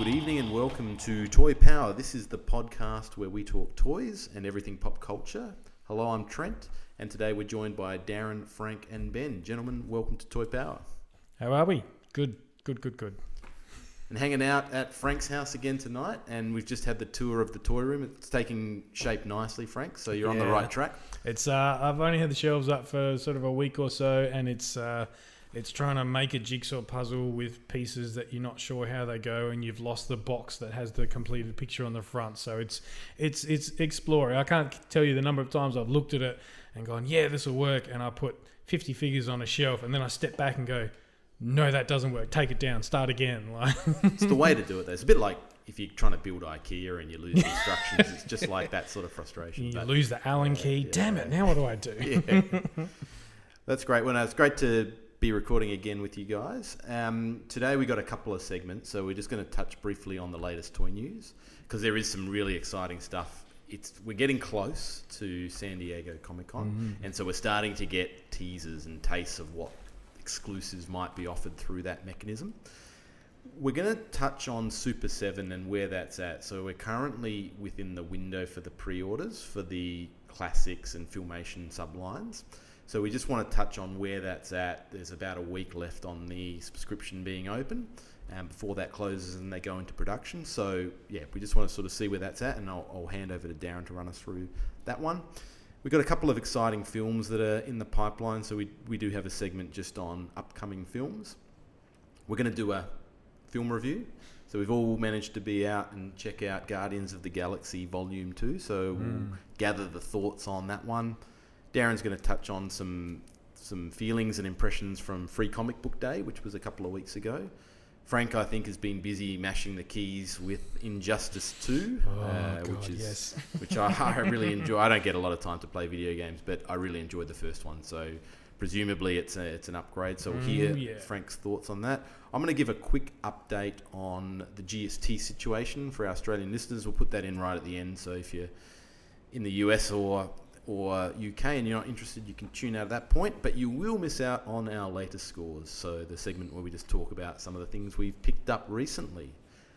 good evening and welcome to Toy Power. This is the podcast where we talk toys and everything pop culture. Hello, I'm Trent, and today we're joined by Darren, Frank and Ben. Gentlemen, welcome to Toy Power. How are we? Good. And hanging out at Frank's house again tonight, and we've just had the tour of the toy room. It's taking shape nicely, Frank, so you're on the right track. It's I've only had the shelves up for sort of a week or so, and it's trying to make a jigsaw puzzle with pieces that you're not sure how they go, and you've lost the box that has the completed picture on the front. So it's exploring. I can't tell you the number of times I've looked at it and gone, yeah, this will work, and I put 50 figures on a shelf, and then I step back and go, no, that doesn't work. Take it down. Start again. It's the way to do it, though. It's a bit like if you're trying to build IKEA and you lose the instructions. It's just like that sort of frustration. You lose the Allen key. Damn it. Now what do I do? Yeah. That's great. Well, no, it's great to be recording again with you guys. Today we got a couple of segments, so we're just going to touch briefly on the latest toy news because there is some really exciting stuff. We're getting close to San Diego Comic-Con, and so we're starting to get teasers and tastes of what exclusives might be offered through that mechanism. We're going to touch on Super 7 and where that's at. So we're currently within the window for the pre-orders for the classics and Filmation sublines. So we just want to touch on where that's at. There's about a week left on the subscription being open before that closes and they go into production. So yeah, we just want to sort of see where that's at, and I'll hand over to Darren to run us through that one. We've got a couple of exciting films that are in the pipeline, so we do have a segment just on upcoming films. We're going to do a film review. So we've all managed to be out and check out Guardians of the Galaxy Volume 2, so we'll gather the thoughts on that one. Darren's going to touch on some feelings and impressions from Free Comic Book Day, which was a couple of weeks ago. Frank, I think, has been busy mashing the keys with Injustice 2, which I really enjoy. I don't get a lot of time to play video games, but I really enjoyed the first one. So presumably it's an upgrade. So we'll hear Frank's thoughts on that. I'm going to give a quick update on the GST situation for our Australian listeners. We'll put that in right at the end. So if you're in the US or UK and you're not interested, you can tune out at that point, but you will miss out on our latest scores, so the segment where we just talk about some of the things we've picked up recently.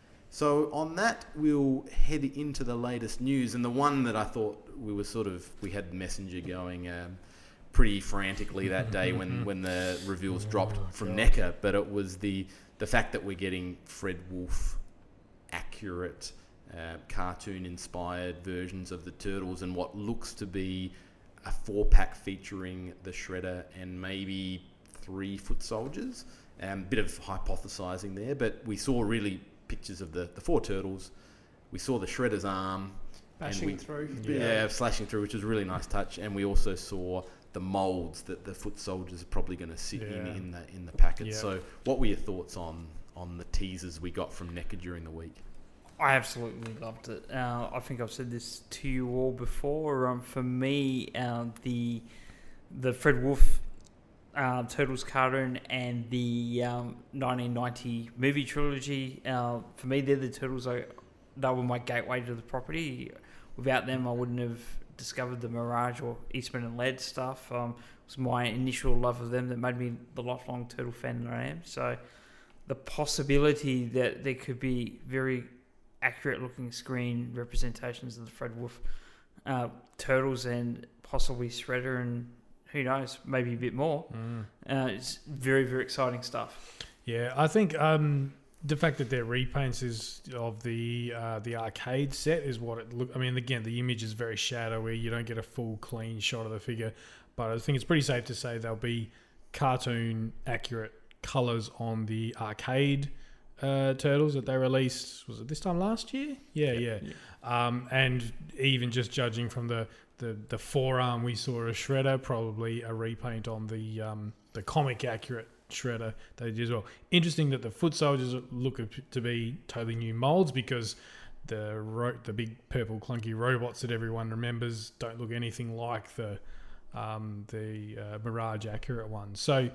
So on that, we'll head into the latest news, and the one that I thought we had Messenger going pretty frantically that day when the reveals dropped from NECA, but it was the fact that we're getting Fred Wolf accurate cartoon-inspired versions of the Turtles and what looks to be a 4-pack featuring the Shredder and maybe 3 foot soldiers. Bit of hypothesizing there, but we saw really pictures of the 4 Turtles. We saw the Shredder's arm. Slashing through, which was a really nice touch. And we also saw the molds that the foot soldiers are probably going to sit in the packet. Yeah. So what were your thoughts on the teasers we got from NECA during the week? I absolutely loved it. I think I've said this to you all before. For me, the Fred Wolf Turtles cartoon and the 1990 movie trilogy, for me, they're the Turtles. They were my gateway to the property. Without them, I wouldn't have discovered the Mirage or Eastman and Laird stuff. It was my initial love of them that made me the lifelong Turtle fan that I am. So the possibility that there could be very accurate looking screen representations of the Fred Wolf Turtles and possibly Shredder and who knows, maybe a bit more. It's very, very exciting stuff. Yeah, I think the fact that they're repaints of the arcade set is what it look. I mean, again, the image is very shadowy. You don't get a full clean shot of the figure, but I think it's pretty safe to say there'll be cartoon accurate colours on the arcade Turtles that they released. Was it this time last year? Yeah. And even just judging from the forearm, we saw a Shredder, probably a repaint on the comic accurate Shredder they did as well. Interesting that the foot soldiers look to be totally new molds because the big purple clunky robots that everyone remembers don't look anything like the Mirage accurate ones. So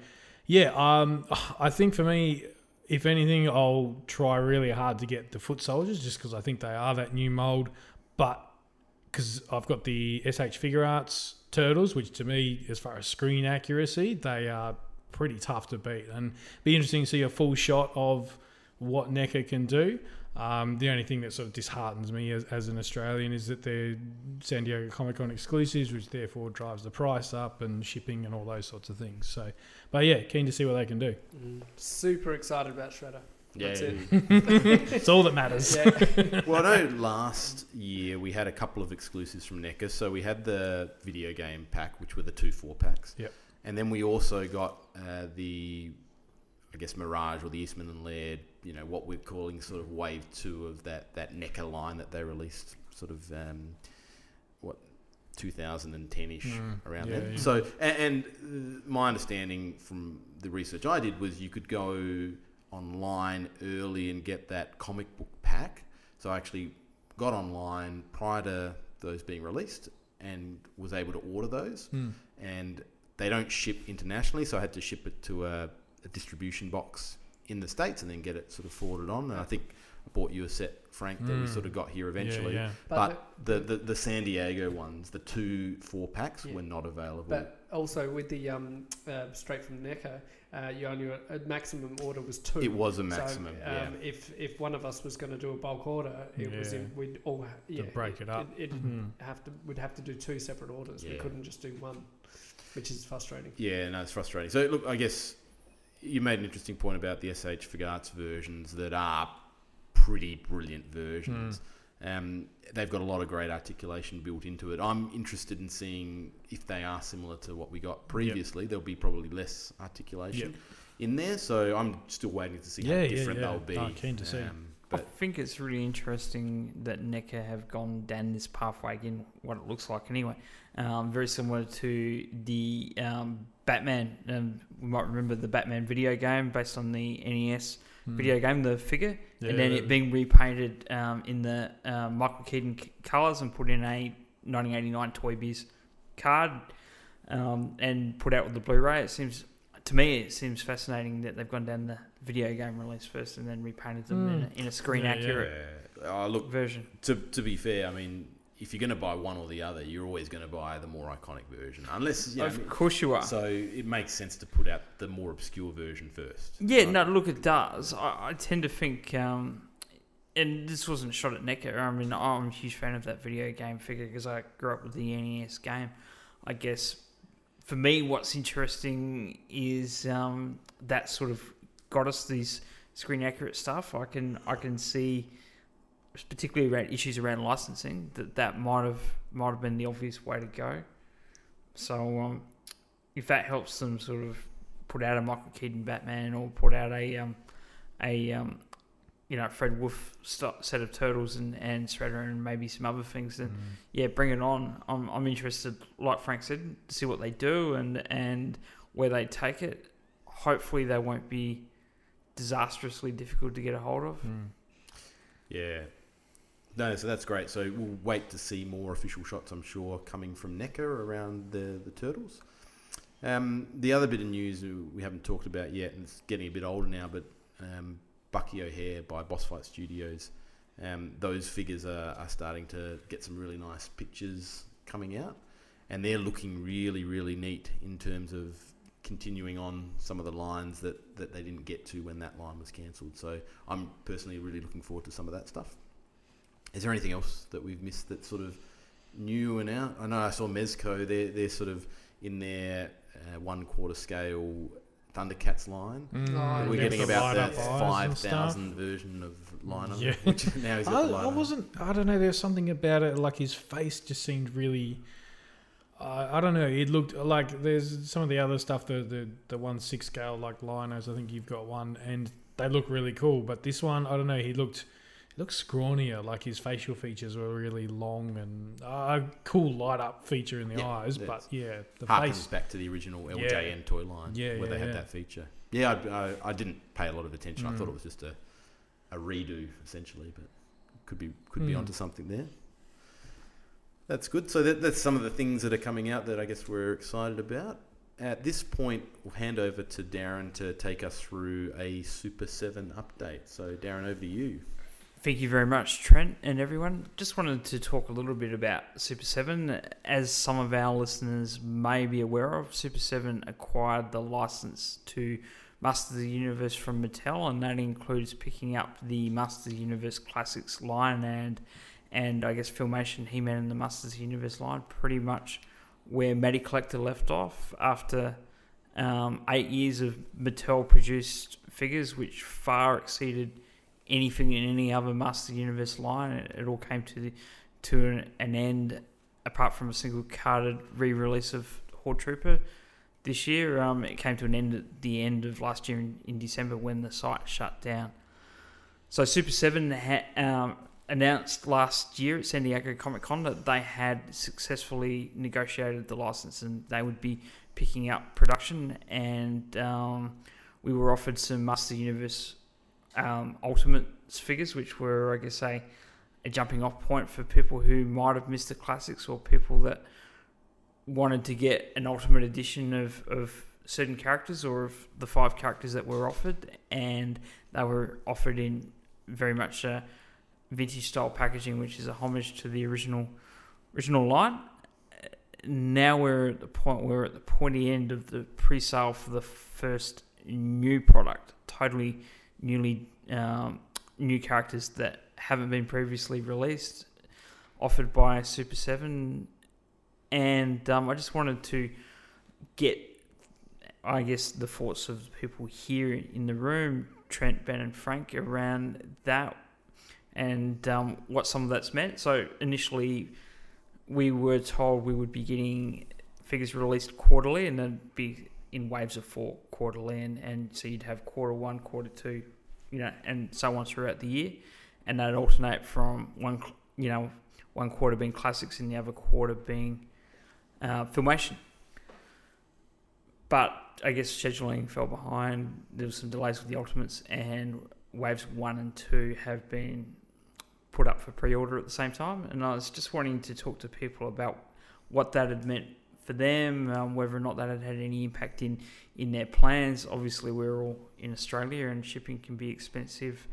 I think for me, if anything, I'll try really hard to get the foot soldiers just because I think they are that new mold. But because I've got the SH Figure Arts Turtles, which to me, as far as screen accuracy, they are pretty tough to beat. And be interesting to see a full shot of what NECA can do. The only thing that sort of disheartens me as an Australian is that they're San Diego Comic-Con exclusives, which therefore drives the price up and shipping and all those sorts of things. So, but yeah, keen to see what they can do. Super excited about Shredder. Yeah, That's it. It's all that matters. Yeah. Well, I know last year we had a couple of exclusives from NECA. So we had the video game pack, which were the 2 4-packs. Yep. And then we also got the, I guess, Mirage or the Eastman and Laird, what we're calling sort of wave 2 of that NECA line that they released sort of, 2010-ish around yeah, then. yeah. So, and my understanding from the research I did was you could go online early and get that comic book pack. So I actually got online prior to those being released and was able to order those. And they don't ship internationally, so I had to ship it to a distribution box in the States and then get it sort of forwarded on. And I think I bought you a set, Frank, that we sort of got here eventually. Yeah. But the San Diego ones, the 2 4-packs, were not available. But also with the straight from NECA, you only a maximum order was 2. It was a maximum. So, if one of us was going to do a bulk order, we'd all break it up. We'd have to do 2 separate orders. We couldn't just do one, which is frustrating. Yeah, no, it's frustrating. So look, I guess you made an interesting point about the SH Fugats versions that are pretty brilliant versions. They've got a lot of great articulation built into it. I'm interested in seeing if they are similar to what we got previously. There'll be probably less articulation in there, so I'm still waiting to see how different they'll be. I'm keen to see. I think it's really interesting that NECA have gone down this pathway again, what it looks like anyway. Very similar to the Batman. We might remember the Batman video game based on the NES video game, the figure, and then it being repainted in the Michael Keaton colours and put in a 1989 Toy Biz card and put out with the Blu-ray. To me, it seems fascinating that they've gone down the video game release first and then repainted them in a screen accurate version. To be fair, I mean, if you're going to buy one or the other, you're always going to buy the more iconic version, unless of course you are. So it makes sense to put out the more obscure version first. Yeah, right? No, look, it does. I tend to think, and this wasn't shot at NECA. I mean, I'm a huge fan of that video game figure because I grew up with the NES game. I guess for me, what's interesting is that sort of got us these screen accurate stuff. I can see, particularly around issues around licensing, that might have been the obvious way to go. So if that helps them sort of put out a Michael Keaton Batman or put out a Fred Wolf set of Turtles and Shredder and maybe some other things, then bring it on. I'm interested, like Frank said, to see what they do and where they take it. Hopefully they won't be disastrously difficult to get a hold of. Yeah. No, so that's great. So we'll wait to see more official shots, I'm sure, coming from NECA around the Turtles. The other bit of news we haven't talked about yet, and it's getting a bit older now, but Bucky O'Hare by Boss Fight Studios, those figures are starting to get some really nice pictures coming out, and they're looking really, really neat in terms of continuing on some of the lines that they didn't get to when that line was cancelled. So I'm personally really looking forward to some of that stuff. Is there anything else that we've missed that's sort of new and out? I know I saw Mezco, they're sort of in their 1/4 scale Thundercats line. We're getting about the 5,000 version of Lionel, which now he's got the Lionel. I don't know, there's something about it, like his face just seemed really... I don't know, it looked like there's some of the other stuff, the 1/6 scale, like Linos, I think you've got one, and they look really cool, but this one, I don't know, he looked scrawnier, like his facial features were really long and a cool light up feature in the eyes, but the harkens face back to the original LJN toy line where they had that feature. Yeah, I didn't pay a lot of attention. I thought it was just a redo essentially, but could be onto something there. That's good. So that's some of the things that are coming out that I guess we're excited about. At this point, we'll hand over to Darren to take us through a Super 7 update. So Darren, over to you. Thank you very much, Trent and everyone. Just wanted to talk a little bit about Super 7. As some of our listeners may be aware of, Super 7 acquired the license to Masters of the Universe from Mattel, and that includes picking up the Masters of the Universe Classics line and I guess Filmation He-Man and the Masters of the Universe line, pretty much where Matty Collector left off after 8 years of Mattel produced figures, which far exceeded anything in any other Masters of the Universe line. It all came to an end, apart from a single carded re-release of Horde Trooper this year. It came to an end at the end of last year in December when the site shut down. So Super 7 announced last year at San Diego Comic-Con that they had successfully negotiated the license and they would be picking up production, and we were offered some Master Universe Ultimates figures, which were, I guess, a jumping off point for people who might have missed the classics or people that wanted to get an Ultimate edition of certain characters or of the 5 characters that were offered, and they were offered in very much vintage style packaging, which is a homage to the original line. Now we're at the pointy end of the pre-sale for the first new product, totally new characters that haven't been previously released, offered by Super 7. And I just wanted to get, I guess, the thoughts of people here in the room, Trent, Ben and Frank, around that and what some of that's meant. So initially we were told we would be getting figures released quarterly, and then be in waves of 4 quarterly, and so you'd have quarter 1, quarter 2, and so on throughout the year, and that'd alternate from one quarter being classics and the other quarter being Filmation. But I guess scheduling fell behind. There was some delays with the Ultimates, and waves 1 and 2 have been put up for pre-order at the same time. And I was just wanting to talk to people about what that had meant for them, whether or not that had had any impact in their plans. Obviously, we're all in Australia, and shipping can be expensive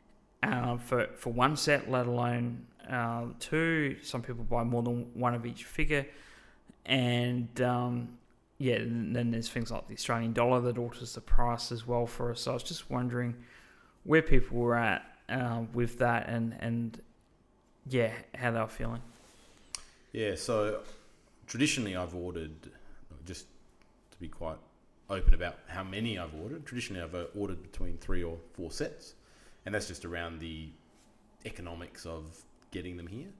for one set, let alone 2. Some people buy more than one of each figure. And and then there's things like the Australian dollar that alters the price as well for us. So I was just wondering where people were at with that, and how they were feeling. Yeah, so traditionally I've ordered, just to be quite open about how many I've ordered, traditionally I've ordered between 3 or 4 sets, and that's just around the economics of getting them here.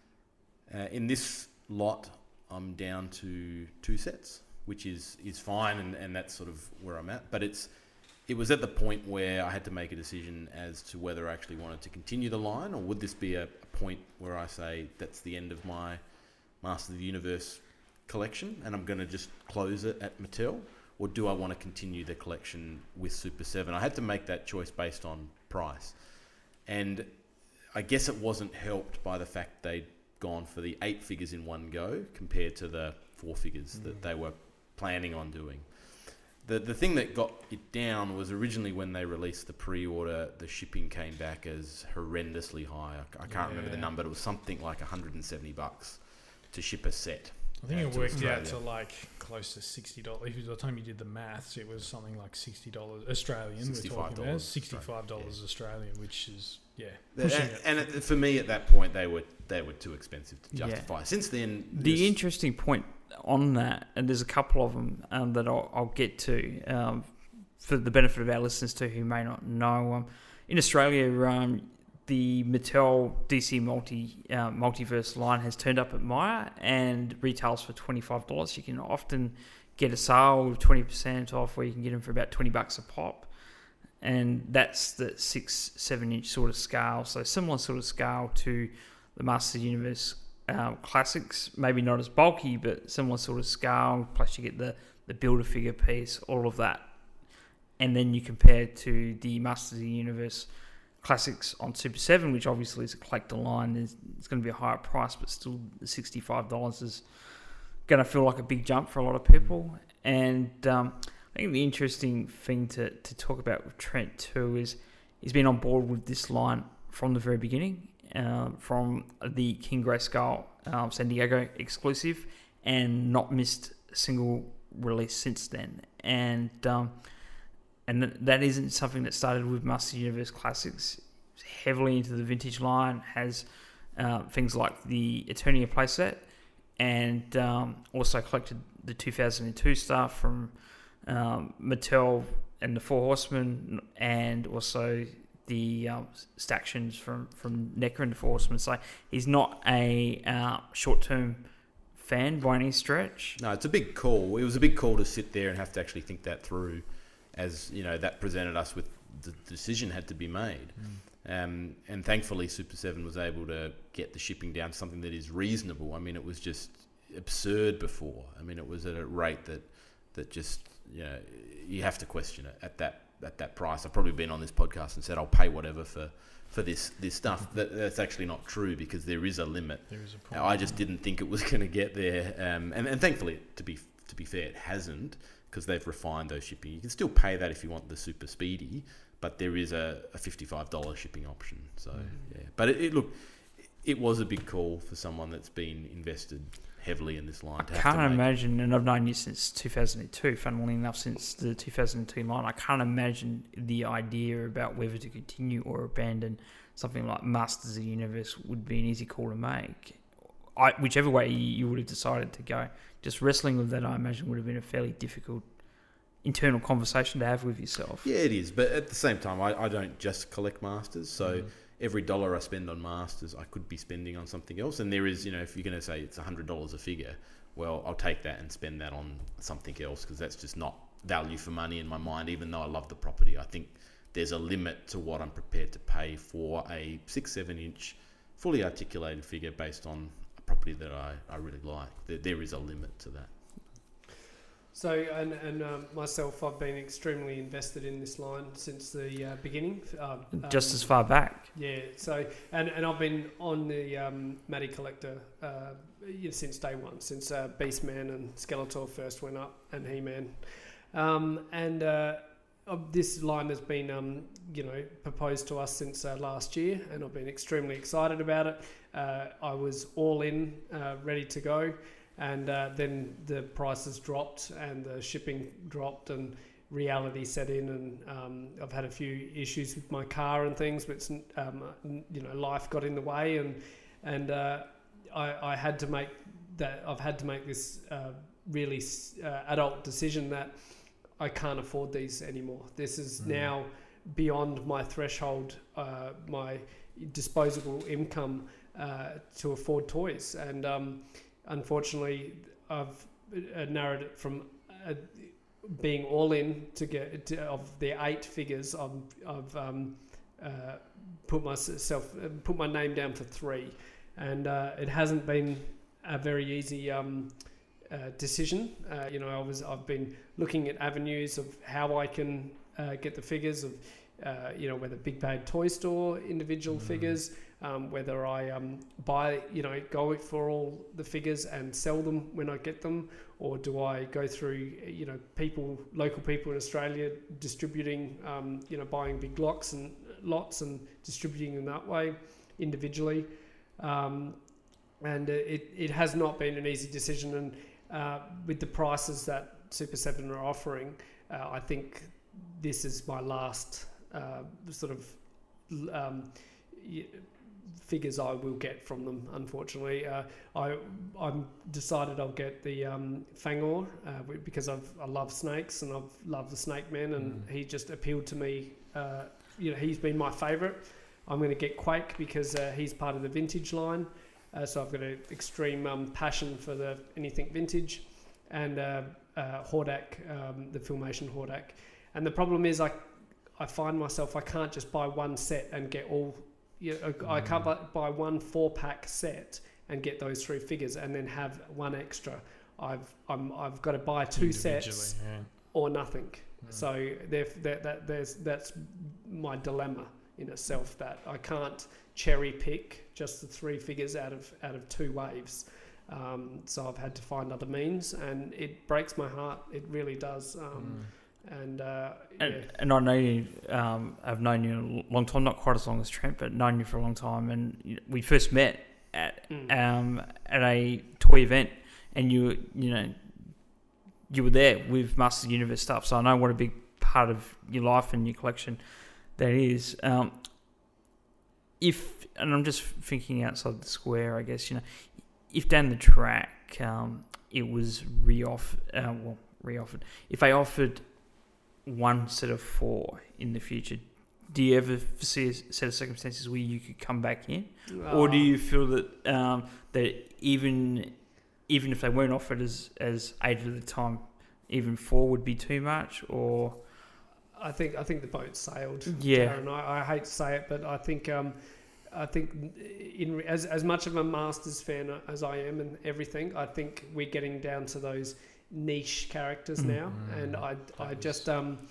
In this lot, I'm down to 2 sets, which is fine, and that's sort of where I'm at. But it was at the point where I had to make a decision as to whether I actually wanted to continue the line, or would this be a point where I say that's the end of my Masters of the Universe collection and I'm going to just close it at Mattel, or do I want to continue the collection with Super 7? I had to make that choice based on price, and I guess it wasn't helped by the fact they'd gone for the 8 figures in one go compared to the 4 figures that they were planning on doing. The thing that got it down was originally when they released the pre-order, the shipping came back as horrendously high. I can't remember the number, but it was something like $170 to ship a set. I think it worked out to like close to $60. By the time you did the maths, it was something like $60 Australian. $65 Australian, which is pushing it. And for me at that point, they were too expensive to justify. Yeah. Since then, the interesting point on that, and there's a couple of them that I'll get to for the benefit of our listeners too who may not know. In Australia, the Mattel DC Multiverse line has turned up at Myer and retails for $25. You can often get a sale with 20% off, where you can get them for about $20 a pop, and that's the 6-7 inch sort of scale. So similar sort of scale to the Masters of the Universe classics, maybe not as bulky, but similar sort of scale. Plus you get the Build-A-Figure piece, all of that, and then you compare it to the Masters of the Universe classics on Super 7, which obviously is a collector line. It's going to be a higher price, but still the $65 is going to feel like a big jump for a lot of people. And I think the interesting thing to talk about with Trent too is he's been on board with this line from the very beginning, from the King Grayskull San Diego exclusive, and not missed a single release since then. And and that isn't something that started with Masters Universe Classics. It's heavily into the vintage line, has things like the Eternia playset, and also collected the 2002 stuff from Mattel and the Four Horsemen, and also the Stactions from NECA and the Four Horsemen. So he's not a short-term fan by any stretch. No, it's a big call. It was a big call to sit there and have to actually think that through, as you know, that presented us with the decision had to be made. And thankfully Super 7 was able to get the shipping down to something that is reasonable. I mean, it was just absurd before. I mean, it was at a rate that just, you know, you have to question it at that price. I've probably been on this podcast and said I'll pay whatever for this stuff. That's actually not true, because there is a limit. There is a problem. I just didn't think it was going to get there, and thankfully, to be fair, it hasn't, because they've refined those shipping. You can still pay that if you want the super speedy, but there is a $55 shipping option. So yeah, but it was a big call for someone that's been invested heavily in this line. I can't imagine, and I've known you since 2002, funnily enough, since the 2002 line, I can't imagine the idea about whether to continue or abandon something like Masters of the Universe would be an easy call to make. Whichever way you would have decided to go. Just wrestling with that, I imagine, would have been a fairly difficult internal conversation to have with yourself. Yeah, it is, but at the same time, I don't just collect Masters, so every dollar I spend on Masters, I could be spending on something else. And there is, you know, if you're going to say it's $100 a figure, well, I'll take that and spend that on something else, because that's just not value for money in my mind, even though I love the property. I think there's a limit to what I'm prepared to pay for a 6-7 inch fully articulated figure based on a property that I really like. There is a limit to that. So, and myself, I've been extremely invested in this line since the beginning. Just as far back. Yeah. So, and I've been on the Matty Collector since day one, since Beastman and Skeletor first went up, and He-Man, this line has been proposed to us since last year, and I've been extremely excited about it. I was all in, ready to go. And then the prices dropped and the shipping dropped and reality set in, and I've had a few issues with my car and things, but life got in the way, and I had to make that. I've had to make this really adult decision that I can't afford these anymore. This is now beyond my threshold, my disposable income to afford toys, and unfortunately, I've narrowed it from being all in to get of the 8 figures. I've put my name down for 3, and it hasn't been a very easy decision. I've been looking at avenues of how I can get the figures of whether Big Bad Toy Store individual figures. Whether I go for all the figures and sell them when I get them, or do I go through local people in Australia distributing, buying big lots and distributing them that way individually. And it has not been an easy decision, and with the prices that Super 7 are offering, I think this is my last figures I will get from them. Unfortunately, I'm decided I'll get the Fangor because I love snakes and I've loved the Snake Man, and he just appealed to me. He's been my favourite. I'm going to get Quake because he's part of the vintage line, so I've got an extreme passion for anything vintage, and Hordak, the Filmation Hordak. And the problem is I find myself, I can't just buy one set and get all. I can't buy one 4-pack set and get those 3 figures and then have one extra. I've got to buy 2 sets or nothing. So that's my dilemma in itself, that I can't cherry pick just the 3 figures out of 2 waves. So I've had to find other means, and it breaks my heart. It really does. And I know you. I've known you a long time, not quite as long as Trent, but known you for a long time. And we first met at a toy event, and you were there with Masters of the Universe stuff. So I know what a big part of your life and your collection. That is, and I'm just thinking outside the square, I guess, if down the track it was reoffered, if they offered one set of 4 in the future, do you ever foresee a set of circumstances where you could come back in? Or do you feel that that even if they weren't offered as 8 at the time, even 4 would be too much? Or I think the boat sailed. Yeah. Darren. I hate to say it, but I think as much of a Masters fan as I am and everything, I think we're getting down to those niche characters now, and I just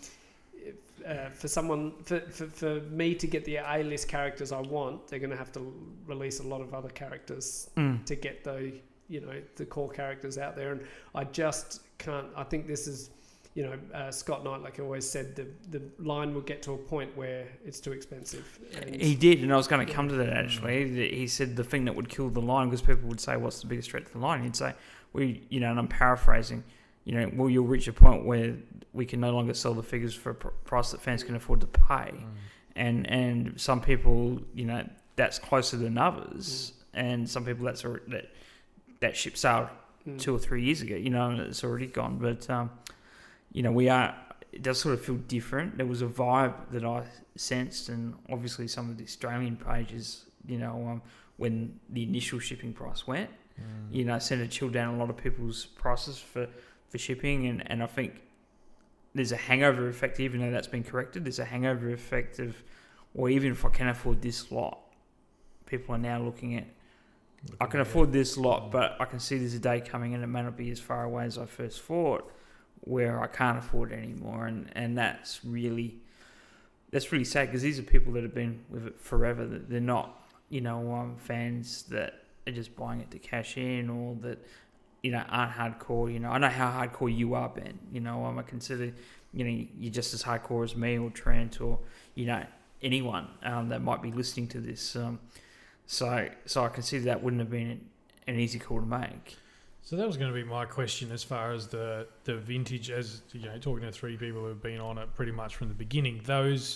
for me to get the A-list characters I want, they're going to have to release a lot of other characters to get the core characters out there, and I just can't. I think this is, Scott Knight, like I always said, the line will get to a point where it's too expensive. And he did, and I was going to come to that actually. He said the thing that would kill the line, because people would say, "What's the biggest threat to the line?" He'd say, and I'm paraphrasing, you'll reach a point where we can no longer sell the figures for a price that fans can afford to pay, and some people, that's closer than others, and some people that ship sailed 2 or 3 years ago, and it's already gone, but. It does sort of feel different. There was a vibe that I sensed, and obviously some of the Australian pages, when the initial shipping price went, sent a chill down a lot of people's prices for shipping, and I think there's a hangover effect, even though that's been corrected. There's a hangover effect of, well, even if I can afford this lot, people are now looking at, I can afford this lot, but I can see there's a day coming and it may not be as far away as I first thought, where I can't afford it anymore, and that's really sad, because these are people that have been with it forever. That they're not, fans that are just buying it to cash in, or that aren't hardcore. I know how hardcore you are, Ben. I consider you're just as hardcore as me or Trent or anyone that might be listening to this. So I consider that wouldn't have been an easy call to make. So that was going to be my question as far as the vintage, as talking to 3 people who have been on it pretty much from the beginning. Those,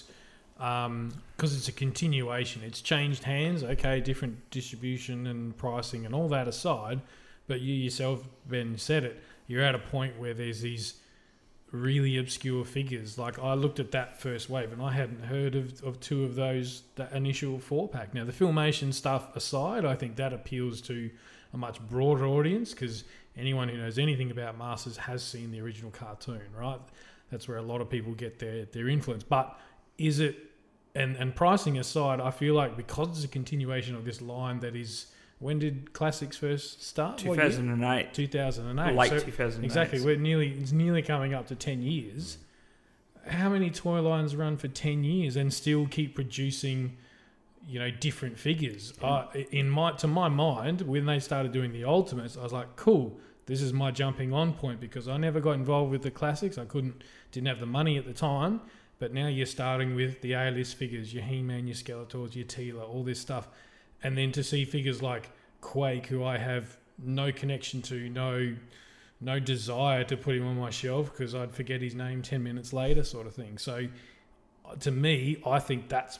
because it's a continuation, it's changed hands. Okay, different distribution and pricing and all that aside, but you yourself, Ben, said it. You're at a point where there's these really obscure figures. Like, I looked at that first wave and I hadn't heard of 2 of those, that initial 4-pack. Now, the Filmation stuff aside, I think that appeals to a much broader audience, because anyone who knows anything about Masters has seen the original cartoon, right? That's where a lot of people get their influence. But is it, and pricing aside, I feel like because it's a continuation of this line that is, when did Classics first start? 2008. 2008. Late so 2008. Exactly. It's nearly coming up to 10 years. How many toy lines run for 10 years and still keep producing different figures? To my mind, when they started doing the Ultimates, I was like, cool, this is my jumping on point, because I never got involved with the Classics. I didn't have the money at the time, but now you're starting with the A-list figures, your He-Man, your Skeletors, your Teela, all this stuff. And then to see figures like Quake, who I have no connection to, no desire to put him on my shelf because I'd forget his name 10 minutes later, sort of thing. So to me, I think that's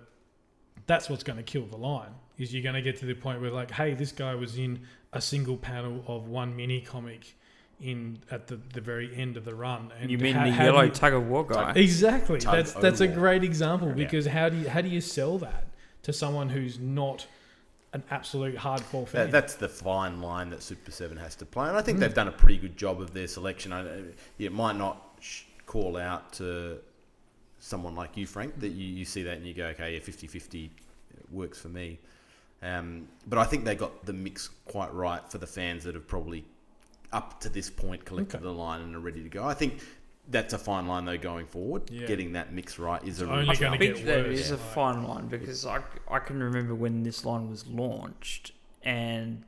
what's going to kill the line, is you're going to get to the point where, like, hey, this guy was in a single panel of one mini comic at the very end of the run. And you mean the yellow tug of war guy? Exactly. That's a great example, because how do you sell that to someone who's not an absolute hardcore fan? That's the fine line that Super 7 has to play, and I think they've done a pretty good job of their selection. It might not call out to someone like you, Frank, that you see that and you go, okay, yeah, 50-50 works for me. But I think they got the mix quite right for the fans that have probably up to this point collected the line and are ready to go. I think that's a fine line, though, going forward. Yeah. Getting that mix right is only going to get worse. I think that is a fine line, because I can remember when this line was launched, and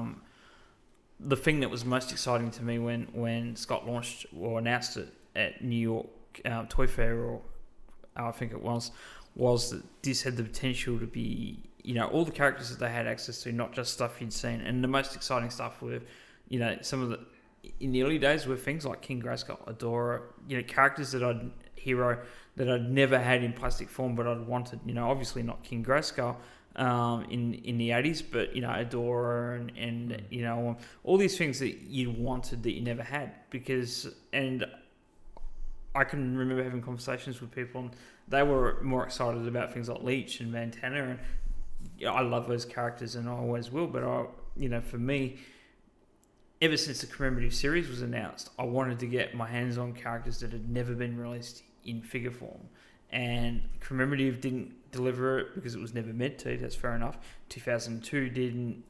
the thing that was most exciting to me when Scott launched or announced it at New York Toy Fair, or I think it was that this had the potential to be, all the characters that they had access to, not just stuff you'd seen. And the most exciting stuff were, some of in the early days were things like King Grayskull, Adora, characters that I'd never had in plastic form, but I'd wanted. Obviously not King Grayskull in the 80s, but Adora and all these things that you wanted that you never had and I can remember having conversations with people, and they were more excited about things like Leech and Montana, and I love those characters, and I always will. But for me, ever since the commemorative series was announced, I wanted to get my hands on characters that had never been released in figure form, and commemorative didn't deliver it because it was never meant to. That's fair enough. 2002 didn't.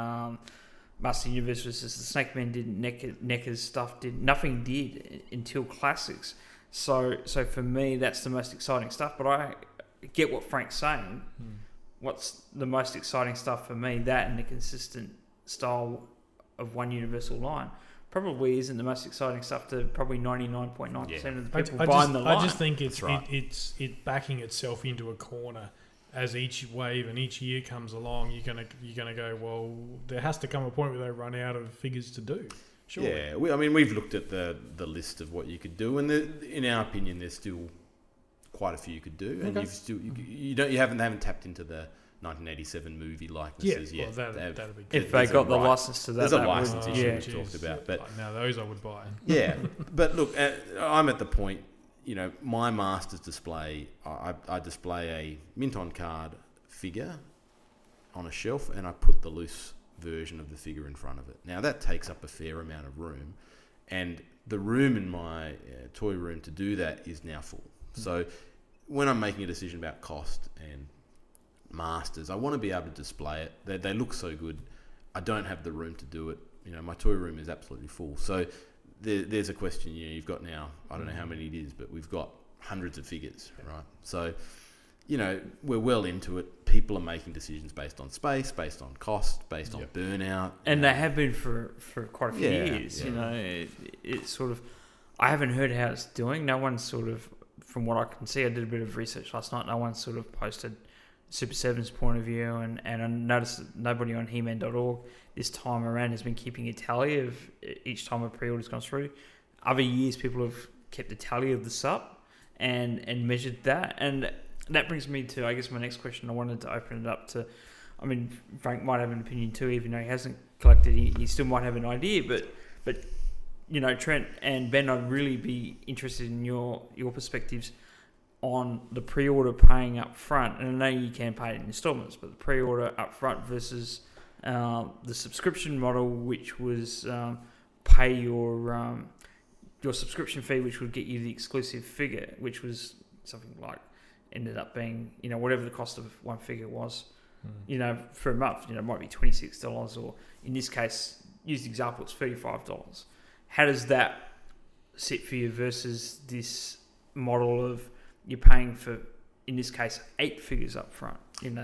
Master Universe versus the Snake Man didn't. NECA's stuff did. Nothing did until Classics. So for me, that's the most exciting stuff. But I get what Frank's saying. What's the most exciting stuff for me? That and the consistent style of one universal line probably isn't the most exciting stuff to probably 99.9% of the people buying the line. I just think it's backing itself into a corner. As each wave and each year comes along, you're gonna go, well, there has to come a point where they run out of figures to do. Surely. Yeah, we've looked at the list of what you could do, and in our opinion, there's still quite a few you could do, and you haven't tapped into the 1987 movie likenesses yet. Well, that'd be good. If they got the license to that, there's a license issue we talked geez. about, but now those I would buy. Yeah, but look, I'm at the point. My Masters display, I display a mint on card figure on a shelf, and I put the loose version of the figure in front of it. Now that takes up a fair amount of room, and the room in my toy room to do that is now full. So when I'm making a decision about cost and Masters, I want to be able to display it. They look so good. I don't have the room to do it. My toy room is absolutely full. So there's a question. You've got now, I don't know how many it is, but we've got hundreds of figures, right? So, we're well into it. People are making decisions based on space, based on cost, based on burnout. And they have been for quite a few years. Yeah. It's sort of, I haven't heard how it's doing. No one's sort of, from what I can see, I did a bit of research last night. No one's sort of posted Super 7's point of view, and I noticed that nobody on He-Man.org this time around has been keeping a tally of each time a pre-order's gone through. Other years, people have kept a tally of the sub and measured that, and that brings me to, I guess, my next question. I wanted to open it up to, Frank might have an opinion too, even though he hasn't collected. He still might have an idea, but Trent and Ben, I'd really be interested in your perspectives on the pre-order paying up front, and I know you can pay it in installments, but the pre-order up front versus the subscription model, which was pay your subscription fee, which would get you the exclusive figure, which was something like, ended up being, whatever the cost of one figure was, for a month, it might be $26, or in this case, used example, it's $35. How does that sit for you versus this model of you're paying for, in this case, 8 figures up front,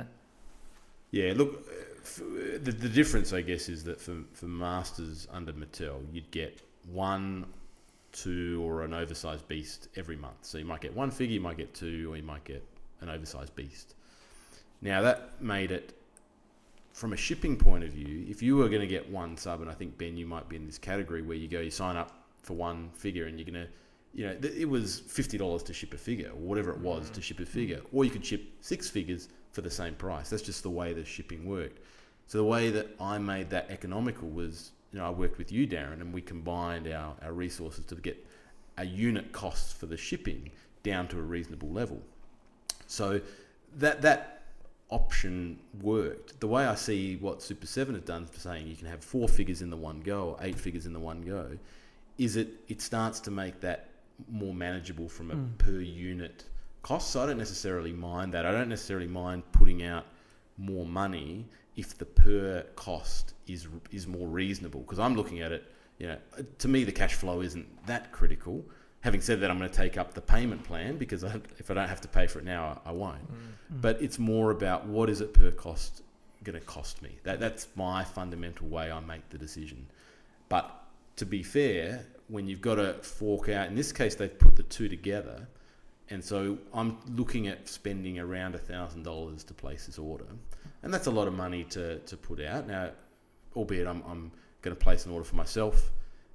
Yeah, look, the difference, I guess, is that for Masters under Mattel, you'd get 1, 2, or an oversized beast every month. So you might get 1 figure, you might get 2, or you might get an oversized beast. Now, that made it, from a shipping point of view, if you were going to get 1 sub, and I think, Ben, you might be in this category where you sign up for 1 figure and you're going to, it was $50 to ship a figure, or whatever it was to ship a figure, or you could ship 6 figures for the same price. That's just the way the shipping worked. So the way that I made that economical was, I worked with you, Darren, and we combined our resources to get a unit cost for the shipping down to a reasonable level. So that option worked. The way I see what Super 7 has done for saying you can have 4 figures in the one go, or 8 figures in the one go, is it starts to make that more manageable from a per unit cost. So I don't necessarily mind that. I don't necessarily mind putting out more money if the per cost is more reasonable, because I'm looking at it, to me the cash flow isn't that critical. Having said that, I'm going to take up the payment plan, because if I don't have to pay for it now, I won't. But it's more about what is it per cost going to cost me. That's my fundamental way I make the decision. But to be fair, when you've got to fork out, in this case they've put the two together, and so I'm looking at spending around $1,000 to place this order, and that's a lot of money to put out. Now, albeit I'm going to place an order for myself,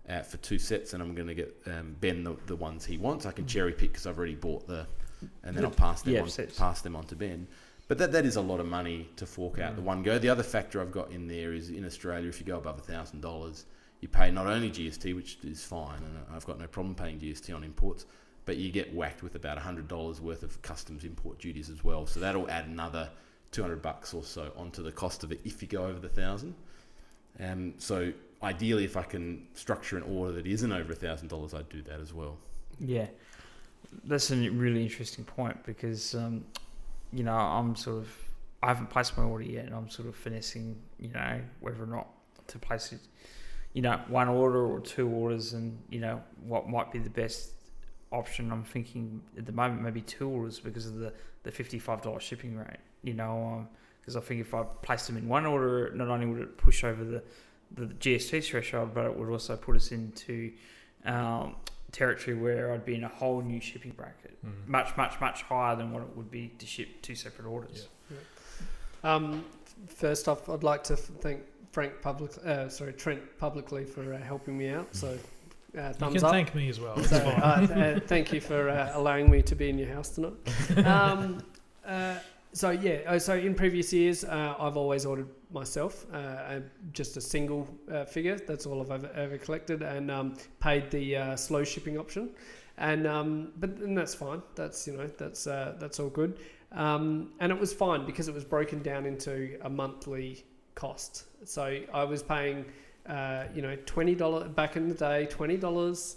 for 2 sets, and I'm going to get Ben the ones he wants. I can cherry pick because I've already bought and then I'll pass them on to Ben. But that is a lot of money to fork out the one go. The other factor I've got in there is in Australia, if you go above $1,000, you pay not only GST, which is fine, and I've got no problem paying GST on imports, but you get whacked with about $100 worth of customs import duties as well. So that'll add another $200 or so onto the cost of it if you go over the 1,000. So ideally, if I can structure an order that isn't over $1,000, I'd do that as well. Yeah, that's a really interesting point because, you know, I haven't placed my order yet, and I'm sort of finessing, you know, whether or not to place it, you know, one order or 2 orders, and, you know, what might be the best option. I'm thinking at the moment maybe 2 orders because of the $55 shipping rate, you know, because I think if I placed them in one order, not only would it push over the GST threshold, but it would also put us into territory where I'd be in a whole new shipping bracket, much higher than what it would be to ship 2 separate orders. First off, I'd like to thank Trent publicly for helping me out. So thumbs up. You can thank me as well. It's fine. Thank you for allowing me to be in your house tonight. So in previous years, I've always ordered myself just a single figure. That's all I've ever collected, and paid the slow shipping option. And that's fine. That's all good. And it was fine because it was broken down into a monthly cost. So I was paying $20 back in the day, $20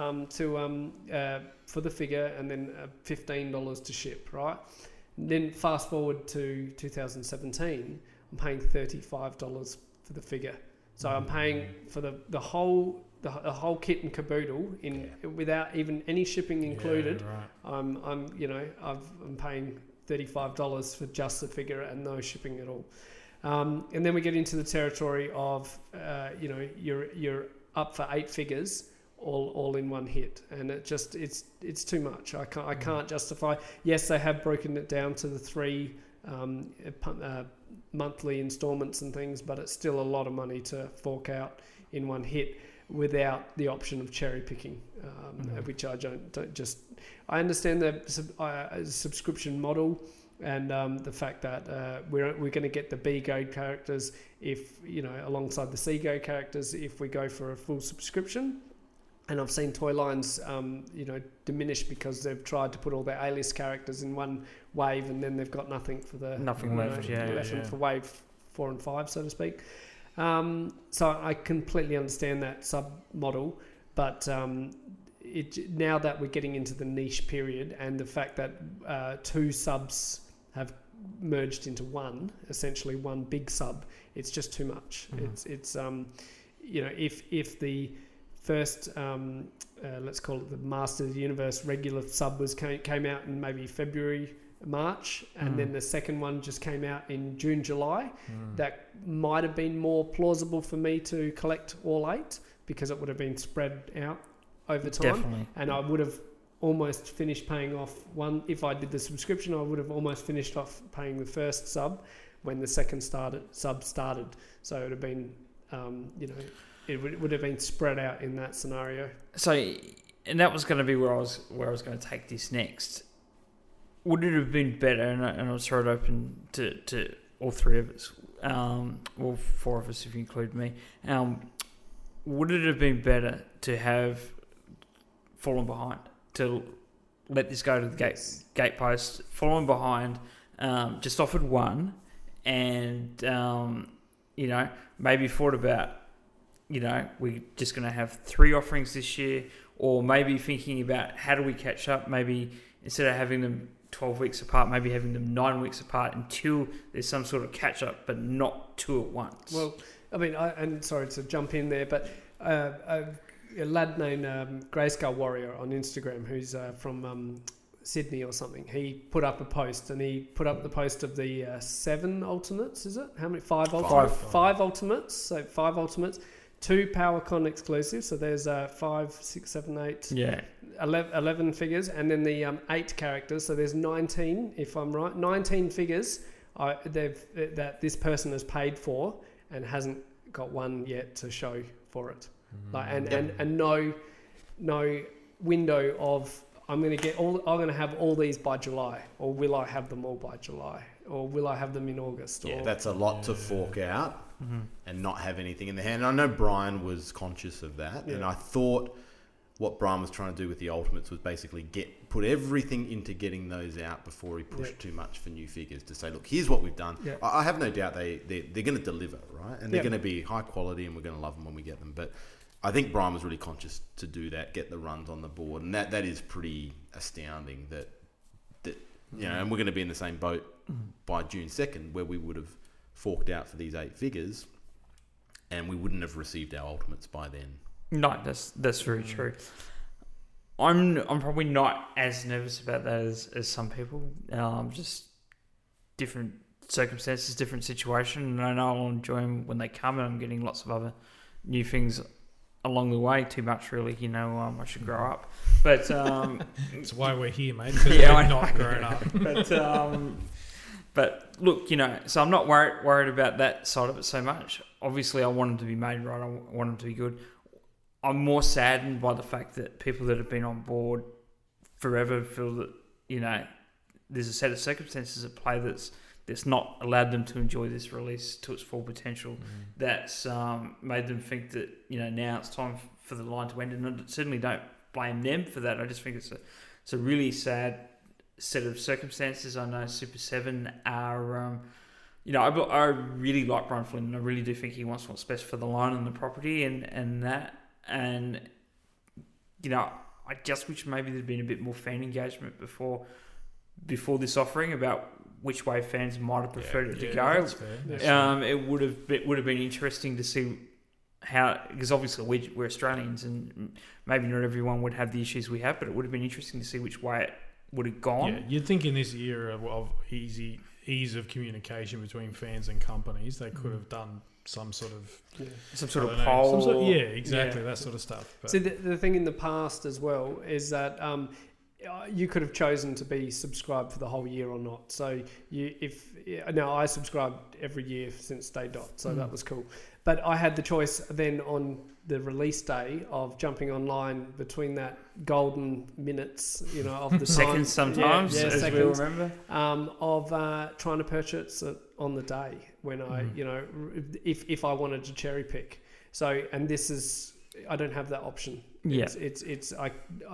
for the figure, and then $15 to ship, right? Then fast forward to 2017, I'm paying $35 for the figure. So I'm paying for the whole kit and caboodle without even any shipping included. Yeah, right. I'm paying $35 for just the figure and no shipping at all. And then we get into the territory of you're up for 8 figures. All in one hit, and it's too much. I can't justify. Yes, they have broken it down to the 3 monthly installments and things, but it's still a lot of money to fork out in one hit without the option of cherry picking, which I don't just. I understand the subscription model and the fact that we're going to get the B grade characters alongside the C grade characters if we go for a full subscription. And I've seen toy lines, diminish because they've tried to put all their A-list characters in one wave, and then they've got nothing for left for wave 4 and 5, so to speak. So I completely understand that sub model, but now that we're getting into the niche period, and the fact that 2 subs have merged into one, essentially one big sub, it's just too much. It's if the first, let's call it the Master of the Universe regular sub came out in maybe February, March, and then the second one just came out in June, July. That might have been more plausible for me to collect all 8 because it would have been spread out over time. Definitely. And I would have almost finished paying off one. If I did the subscription, I would have almost finished off paying the first sub when the second sub started. So it would have been, it would have been spread out in that scenario. So, and that was going to be where I was going to take this next. Would it have been better, and I'll throw it open to all 3 of us, or 4 of us if you include me, would it have been better to have fallen behind, to let this go to the gate post, fallen behind, just offered 1, and, maybe thought about, we're just going to have 3 offerings this year, or maybe thinking about how do we catch up, maybe instead of having them 12 weeks apart, maybe having them 9 weeks apart until there's some sort of catch up, but not 2 at once. Well, I mean, and sorry to jump in there, but a lad named Grayskull Warrior on Instagram, who's from Sydney or something, he put up a post, and he put up the post of the 7 alternates, is it? How many? 5 alternates? 5 alternates, so 5 alternates. 2 PowerCon exclusives, so there's 5, 6, 7, 8, 11 figures, and then the 8 characters, so there's 19, if I'm right, 19 figures that this person has paid for and hasn't got one yet to show for it. like and no window of I'm going to have all these by July, or will I have them all by July, or will I have them in August? Yeah, or, that's a lot to fork out and not have anything in the hand. And I know Brian was conscious of that, and I thought what Brian was trying to do with the Ultimates was basically put everything into getting those out before he pushed too much for new figures, to say, look, here's what we've done. Yeah. I have no doubt they're going to deliver, right? And they're going to be high quality, and we're going to love them when we get them. But I think Brian was really conscious to do that, get the runs on the board, and that is pretty astounding that you know, and we're going to be in the same boat by June 2nd, where we would have forked out for these 8 figures, and we wouldn't have received our Ultimates by then. No, that's very true. I'm probably not as nervous about that as some people. Just different circumstances, different situation, and I know I'll enjoy them when they come, and I'm getting lots of other new things along the way. Too much, really. You know, I should grow up, but That's why we're here, mate. Because Yeah, we're not grown up. But look, you know, so I'm not worried about that side of it so much. Obviously, I want them to be made right. I want them to be good. I'm more saddened by the fact that people that have been on board forever feel that, you know, there's a set of circumstances at play that's not allowed them to enjoy this release to its full potential. That's made them think that, you know, now it's time for the line to end. And I certainly don't blame them for that. I just think it's a really sad set of circumstances. I know Super 7 are... you know, I really like Brian Flynn, and I really do think he wants what's best for the line and the property and that. And, you know, I just wish maybe there'd been a bit more fan engagement before this offering about which way fans might have preferred it to go. That's fair. It would have been interesting to see how, because obviously we're Australians and maybe not everyone would have the issues we have, but it would have been interesting to see which way it would have gone. Yeah, you'd think in this era of ease of communication between fans and companies, they could have done some sort of Some sort of I don't know, poll. exactly, that sort of stuff. But See, the thing in the past as well is that you could have chosen to be subscribed for the whole year or not. So now I subscribed every year since day dot, so that was cool. But I had the choice then on the release day of jumping online between that golden minutes, you know, of the Seconds sometimes, as seconds, we remember. of trying to purchase it on the day when I, you know, if I wanted to cherry pick. So, and this is, I don't have that option. Yeah. It's I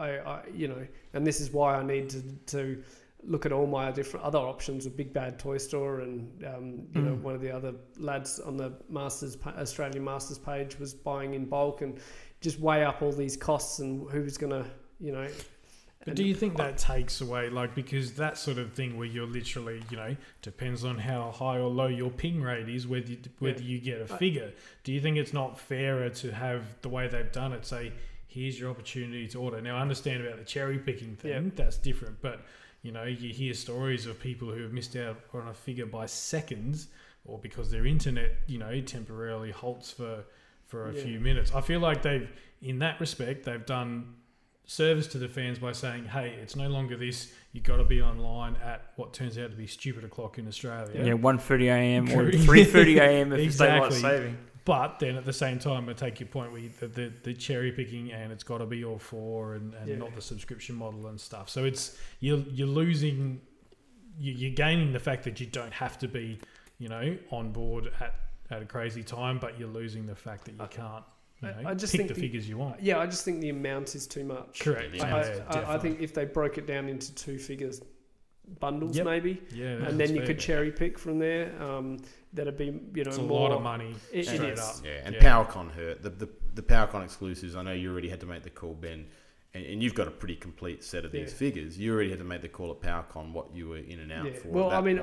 you know, and this is why I need to look at all my different other options of Big Bad Toy Store, and you know, one of the other lads on the Australian Masters page was buying in bulk, and just weigh up all these costs and who's gonna, you know. But do you think that takes away, like, because that sort of thing where you're literally, you know, depends on how high or low your ping rate is, whether you get a figure. Do you think it's not fairer to have the way they've done it, say, here's your opportunity to order? Now, I understand about the cherry picking thing, that's different, but, you know, you hear stories of people who have missed out on a figure by seconds, or because their internet, you know, temporarily halts for a few minutes. I feel like in that respect, they've done service to the fans by saying, hey, it's no longer this, you've got to be online at what turns out to be stupid o'clock in Australia. Yeah, 1:30 a.m. or 3:30 a.m. if Exactly. it's daylight saving. But then at the same time, I take your point where the cherry picking, and it's got to be all four and not the subscription model and stuff. So it's you're losing, you're gaining the fact that you don't have to be, you know, on board at a crazy time, but you're losing the fact that you can't, you know, I just pick think the figures you want. Yeah, I just think the amount is too much. Correct. I think if they broke it down into 2 figures bundles, maybe, and then you could cherry pick from there. That'd be, you know, it's a more lot of money straight up. Yeah, and PowerCon hurt. The PowerCon exclusives, I know you already had to make the call, Ben, and you've got a pretty complete set of these figures. You already had to make the call at PowerCon what you were in and out for. Well, I mean,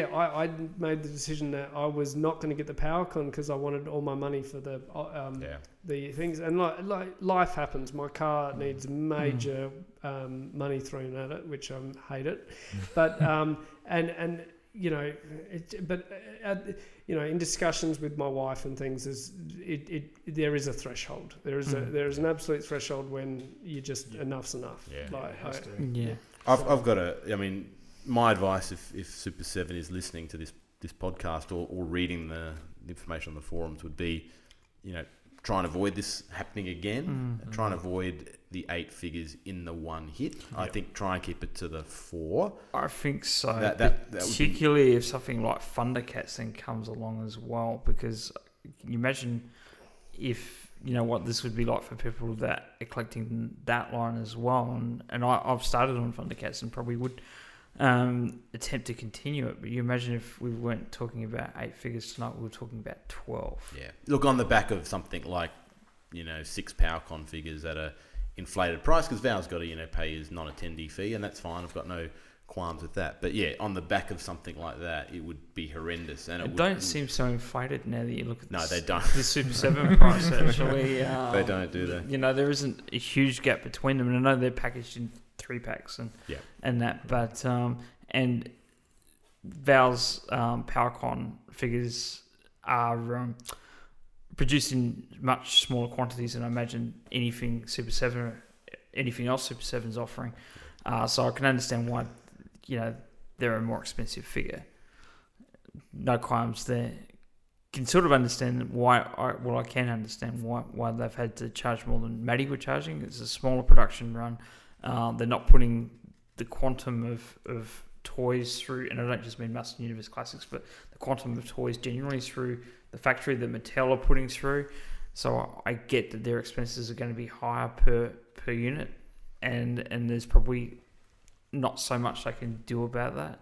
I made the decision that I was not going to get the PowerCon because I wanted all my money for the things. And like life happens. My car needs major money thrown at it, which I hate it. But and you know, you know, in discussions with my wife and things, there is a threshold. There is an absolute threshold when you just enough's enough. Yeah, I've got I mean, my advice if Super 7 is listening to this podcast or reading the information on the forums would be, you know, try and avoid this happening again. Try and avoid the 8 figures in the one hit. I think try and keep it to the 4. I think so. That would be- Particularly if something like Thundercats then comes along as well, because you imagine if what this would be like for people that are collecting that line as well. And I've started on Thundercats and probably would attempt to continue it. But you imagine if we weren't talking about 8 figures tonight, we were talking about 12. Yeah. Look, on the back of something like 6 PowerCon figures at a inflated price, because Val's got to pay his non-attendee fee, and that's fine. I've got no qualms with that. But yeah, on the back of something like that, it would be horrendous. And it don't seem so inflated now that you look at they don't. The Super 7 price, actually. They don't do that. There isn't a huge gap between them. And I know they're packaged in 3 packs and that. But, and Val's PowerCon figures are produced in much smaller quantities than I imagine anything Super 7 or anything else Super 7's offering. So I can understand why, they're a more expensive figure. No qualms there. Can sort of understand why. I can understand why they've had to charge more than Matty were charging. It's a smaller production run. They're not putting the quantum of toys through, and I don't just mean Masters Universe Classics, but the quantum of toys generally through the factory that Mattel are putting through. So I get that their expenses are going to be higher per unit, and there's probably not so much they can do about that.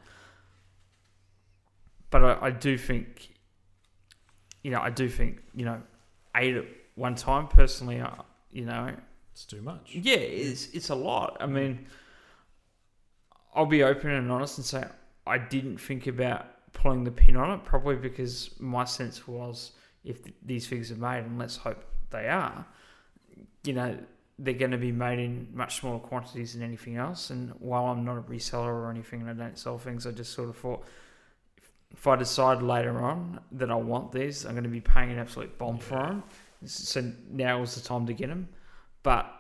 But I do think, 8 at one time, personally, It's too much. yeah, it's a lot. I mean, I'll be open and honest and say I didn't think about pulling the pin on it, probably because my sense was if these figures are made, and let's hope they are, they're going to be made in much smaller quantities than anything else. And while I'm not a reseller or anything and I don't sell things, I just sort of thought if I decide later on that I want these, I'm going to be paying an absolute bomb for them. So now is the time to get them. But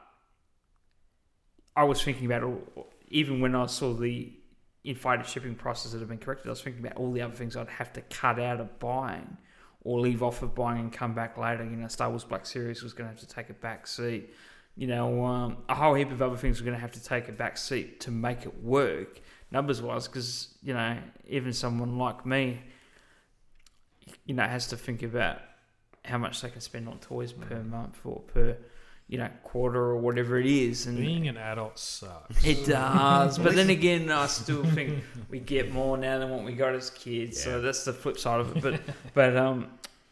I was thinking about even when I saw the inflated shipping prices that have been corrected, I was thinking about all the other things I'd have to cut out of buying or leave off of buying and come back later. Star Wars Black Series was going to have to take a back seat. A whole heap of other things were going to have to take a back seat to make it work numbers-wise, because, even someone like me, has to think about how much they can spend on toys per month or per, quarter or whatever it is. And being an adult sucks. it does. But then again, I still think we get more now than what we got as kids. Yeah. So that's the flip side of it. But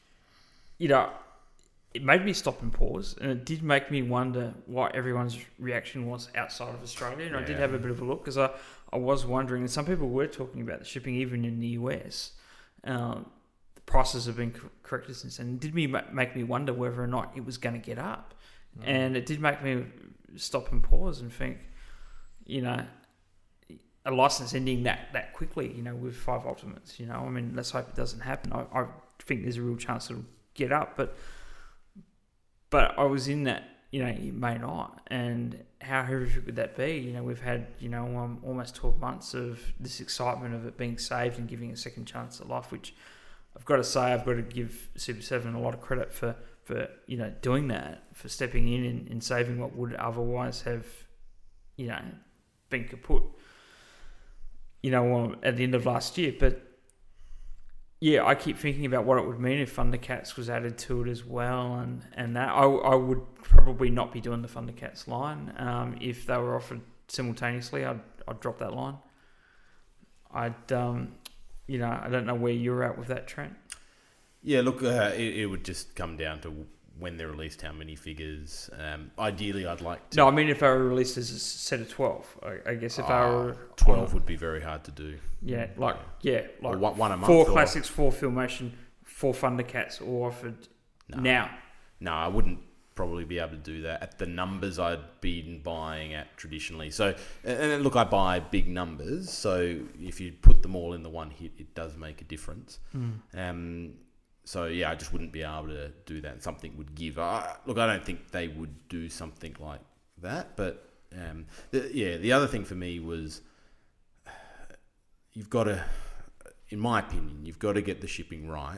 it made me stop and pause, and it did make me wonder what everyone's reaction was outside of Australia. And I did have a bit of a look, because I was wondering, and some people were talking about the shipping even in the US. The prices have been corrected since then. It did make me wonder whether or not it was going to get up. And it did make me stop and pause and think, a license ending that quickly, with 5 Ultimates, let's hope it doesn't happen. I think there's a real chance it'll get up, but I was in that, it may not. And how horrific would that be? We've had, almost 12 months of this excitement of it being saved and giving a second chance at life, which I've got to say, I've got to give Super 7 a lot of credit for doing that, for stepping in and saving what would otherwise have, been kaput, at the end of last year. But yeah, I keep thinking about what it would mean if Thundercats was added to it as well, and that I would probably not be doing the Thundercats line. If they were offered simultaneously, I'd drop that line. I don't know where you're at with that, Trent. Yeah, look, it would just come down to when they're released, how many figures. Ideally, I'd like to... No, I mean if they were released as a set of 12. I guess if they were... 12 would be very hard to do. Yeah, like Or one a month. 4 Classics, 4 Filmation, 4 Thundercats all offered now. No, I wouldn't probably be able to do that at the numbers I'd been buying at traditionally. So, and look, I buy big numbers, so if you put them all in the one hit, it does make a difference. So yeah, I just wouldn't be able to do that. Something would give. Look, I don't think they would do something like that. But the other thing for me was you've got to, in my opinion, you've got to get the shipping right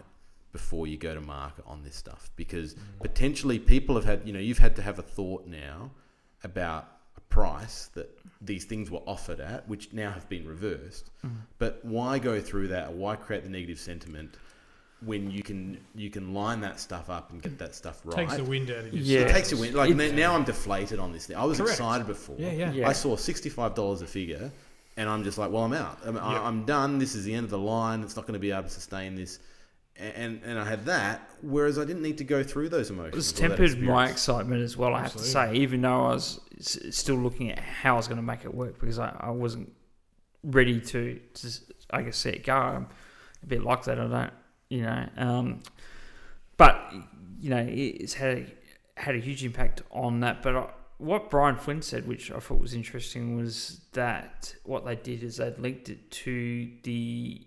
before you go to market on this stuff, because potentially people have had, you've had to have a thought now about a price that these things were offered at, which now have been reversed. But why go through that, or why create the negative sentiment when you can line that stuff up and get that stuff right? Takes the wind out of your Yeah. It sails. takes the wind. Like now I'm deflated on this thing. I was Correct. excited before. Yeah. I saw $65 a figure, and I'm just like, well, I'm out. I'm done. This is the end of the line. It's not going to be able to sustain this. And I had that, whereas I didn't need to go through those emotions. It was or that tempered my experience. excitement as well, I have to say, even though I was still looking at how I was going to make it work, because I wasn't ready to I guess, see it go. I'm a bit like that, I don't, but, it's had a huge impact on that. But what Brian Flynn said, which I thought was interesting, was that what they did is they'd linked it to the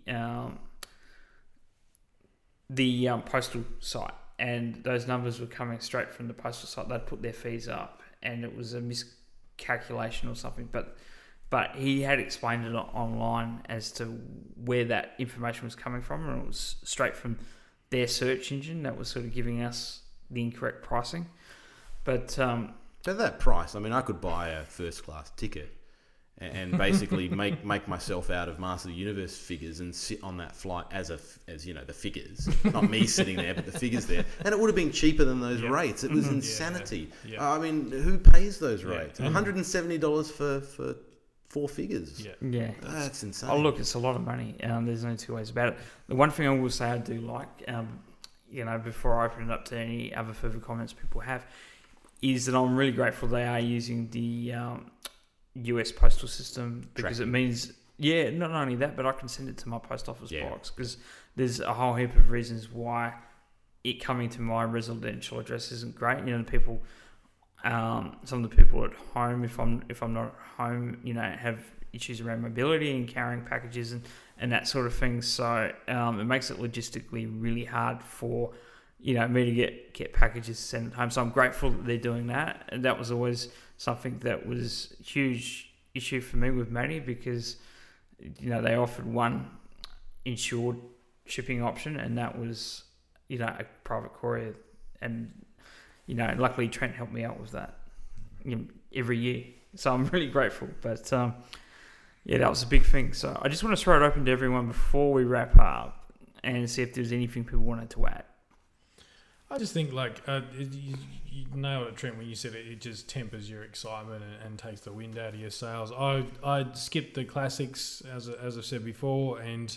postal site, and those numbers were coming straight from the postal site. They'd put their fees up, and it was a miscalculation or something. But he had explained it online as to where that information was coming from, and it was straight from their search engine that was sort of giving us the incorrect pricing. But So that price, I could buy a first class ticket and basically make myself out of Master of the Universe figures and sit on that flight as the figures, not me sitting there, but the figures there, and it would have been cheaper than those rates. It was insanity. Yeah. Who pays those rates? Yeah. $170 for 4 figures. yeah, That's insane. oh look, it's a lot of money. There's no two ways about it. The one thing I will say I do like, before I open it up to any other further comments people have, is that I'm really grateful they are using the US postal system, because it means, not only that, but I can send it to my post office box, because there's a whole heap of reasons why it coming to my residential address isn't great. People, some of the people at home, if I'm not at home, have issues around mobility and carrying packages and that sort of thing. So it makes it logistically really hard for me to get packages sent home. So I'm grateful that they're doing that, and that was always something that was a huge issue for me with Maddie, because they offered one insured shipping option, and that was a private courier, and luckily Trent helped me out with that every year, so I'm really grateful. But that was a big thing. So I just want to throw it open to everyone before we wrap up and see if there's anything people wanted to add. I just think you nailed it, Trent, when you said it just tempers your excitement and takes the wind out of your sails. I'd skip the classics, as I've said before, and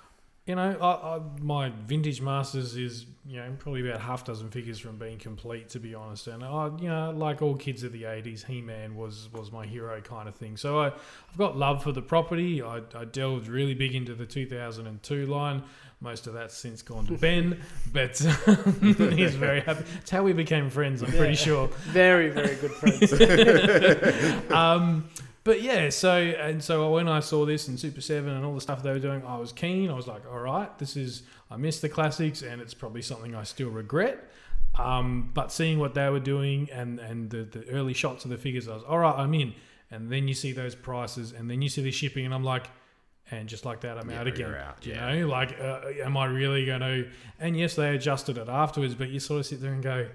my vintage Masters is probably about half dozen figures from being complete, to be honest. And like all kids of the 80s, He-Man was my hero kind of thing. So I've got love for the property. I delved really big into the 2002 line. Most of that's since gone to Ben, but he's very happy. It's how we became friends, I'm pretty sure. Very, very good friends. But so when I saw this in Super 7 and all the stuff they were doing, I was keen. I was like, all right, I miss the classics, and it's probably something I still regret. But seeing what they were doing and the early shots of the figures, I was, all right, I'm in. And then you see those prices, and then you see the shipping, and I'm like, and just like that, I'm out again. You're out, am I really going to? And yes, they adjusted it afterwards, but you sort of sit there and go,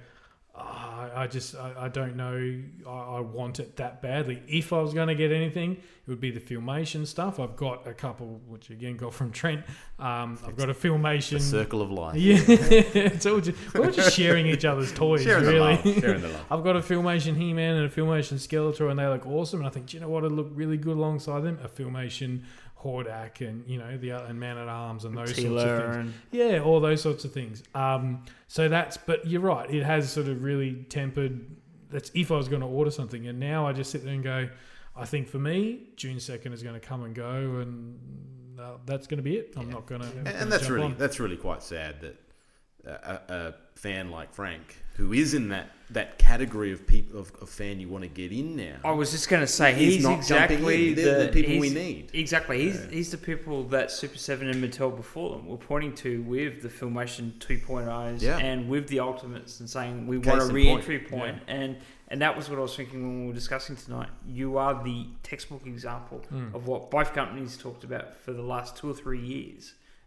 I don't know. I want it that badly. If I was going to get anything, it would be the Filmation stuff. I've got a couple, which again got from Trent. I've got a Filmation. The circle of life. Yeah, it's all we're all just sharing each other's toys, Sharing really. the love. I've got a Filmation He-Man and a Filmation Skeletor, and they look awesome. And I think, do you know what would look really good alongside them? A Filmation Hordak and and Man at Arms and those sorts of things. Yeah, all those sorts of things. But you're right. It has sort of really tempered. That's if I was going to order something, and now I just sit there and go, I think for me, June 2nd is going to come and go, and that's going to be it. I'm not going to. And that's really quite sad that a fan like Frank, who is in that category of people of fan you want to get in now. I was just going to say he's not exactly the people we need. Exactly, he's the people that Super 7 and Mattel before them were pointing to with the Filmation 2.0s and with the Ultimates, and saying we want a re-entry point. And that was what I was thinking when we were discussing tonight. You are the textbook example of what both companies talked about for the last 2 or 3 years,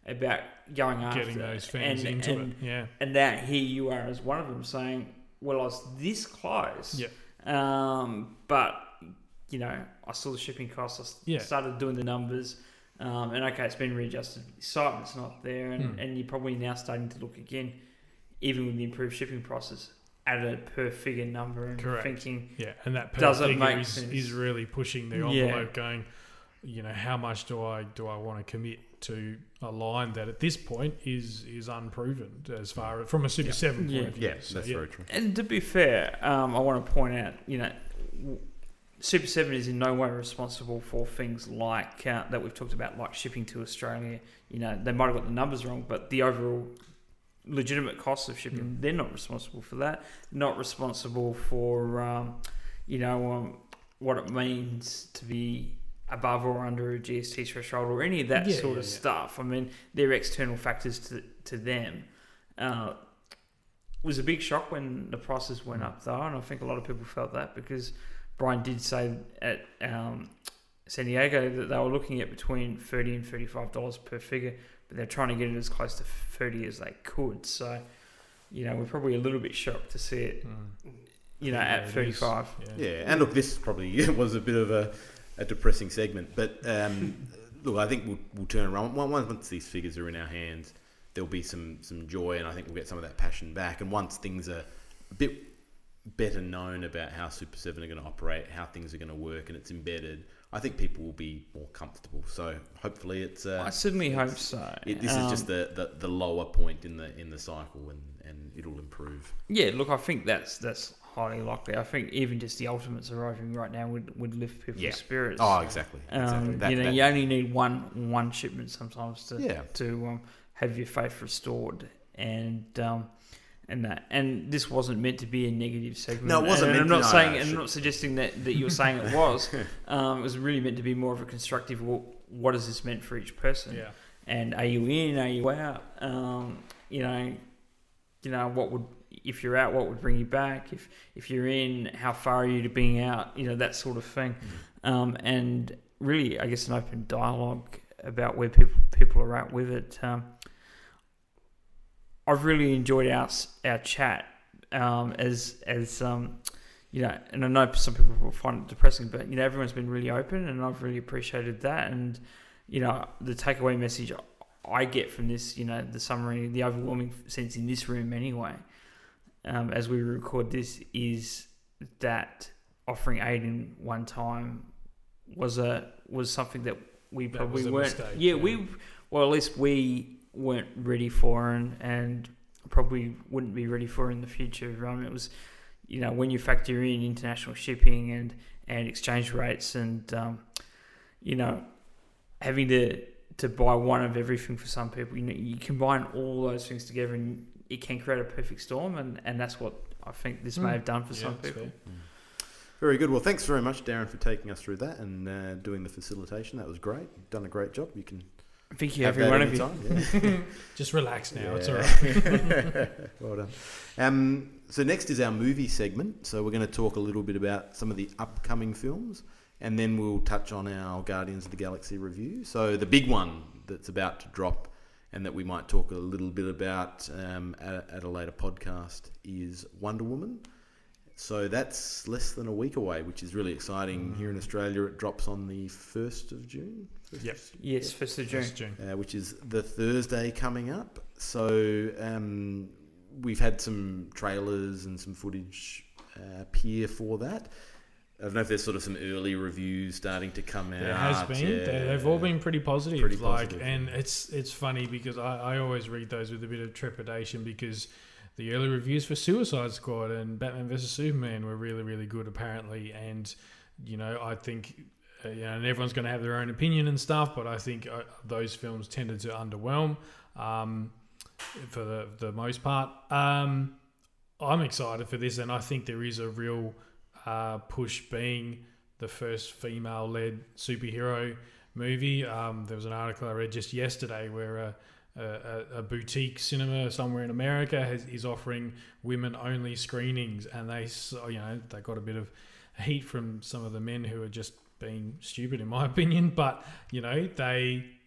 about going after Getting those fans into it. Yeah. And now here you are as one of them saying, well, I was this close. Yeah. But, you know, I saw the shipping costs. I started doing the numbers. And okay, it's been readjusted. The excitement's not there. And you're probably now starting to look again, even with the improved shipping prices, at a per figure number and thinking, and that per does it figure make is, sense? is really pushing the envelope, going, you know, how much do I want to commit to a line that at this point is unproven as far as from a Super 7 point of view. Yeah, that's very true. And to be fair, I want to point out, you know, Super 7 is in no way responsible for things like that we've talked about, like shipping to Australia. You know, they might have got the numbers wrong, but the overall legitimate costs of shipping, they're not responsible for that. Not responsible for, what it means to be above or under a GST threshold or any of that sort of stuff. I mean, they're external factors to them. It was a big shock when the prices went up, though, and I think a lot of people felt that because Brian did say at San Diego that they were looking at between $30 and $35 per figure, but they're trying to get it as close to 30 as they could. So, you know, we're probably a little bit shocked to see it, you know, at 35. Yeah, and look, this probably was a bit of a depressing segment, but look, I think we'll turn around. Once these figures are in our hands, there'll be some joy, and I think we'll get some of that passion back. And once things are a bit better known about how Super 7 are going to operate, how things are going to work, and it's embedded, I think people will be more comfortable. So hopefully it's... I certainly hope so. This is just the lower point in the cycle, and it'll improve. Yeah, look, I think that's highly likely. I think even just the Ultimates arriving right now would lift people's spirits. Oh, exactly. You only need one shipment sometimes to have your faith restored, and this wasn't meant to be a negative segment. No, it wasn't. I'm not saying, I'm not suggesting that you're saying it was. It was really meant to be more of a constructive. Well, what has this meant for each person? Yeah. And are you in? Are you out? What would, if you're out, what would bring you back? If you're in, how far are you to being out? You know, that sort of thing. And really, I guess an open dialogue about where people are at with it. I've really enjoyed our chat as you know, and I know some people will find it depressing, but you know, everyone's been really open, and I've really appreciated that. And you know, the takeaway message I get from this, you know, the summary, the overwhelming sense in this room anyway, as we record this, is that offering aid in one time was something that we probably weren't. At least we weren't ready for, and probably wouldn't be ready for in the future. It was, you know, when you factor in international shipping and exchange rates, and you know, having to buy one of everything for some people, you know, you combine all those things together, and it can create a perfect storm, and that's what I think this may have done for some people. Very good. Well, thanks very much, Darren, for taking us through that and doing the facilitation. That was great. You've done a great job. You can. Thank you, every one of you. Yeah. Just relax now. It's all right. Well done. So next is our movie segment. So we're going to talk a little bit about some of the upcoming films, and then we'll touch on our Guardians of the Galaxy review. So the big one that's about to drop, and that we might talk a little bit about at a later podcast, is Wonder Woman. So that's less than a week away, which is really exciting. Here in Australia, it drops on the 1st of June. Yes, 1st of June. Which is the Thursday coming up. So we've had some trailers and some footage appear for that. I don't know if there's sort of some early reviews starting to come out. There has been. They've all been pretty positive. And it's funny because I always read those with a bit of trepidation, because the early reviews for Suicide Squad and Batman vs Superman were really, really good, apparently. And, you know, I think, and everyone's going to have their own opinion and stuff, but I think those films tended to underwhelm for the most part. I'm excited for this, and I think there is a real push being the first female-led superhero movie. There was an article I read just yesterday where a boutique cinema somewhere in America is offering women-only screenings, and they got a bit of heat from some of the men who are just being stupid, in my opinion. But you know, they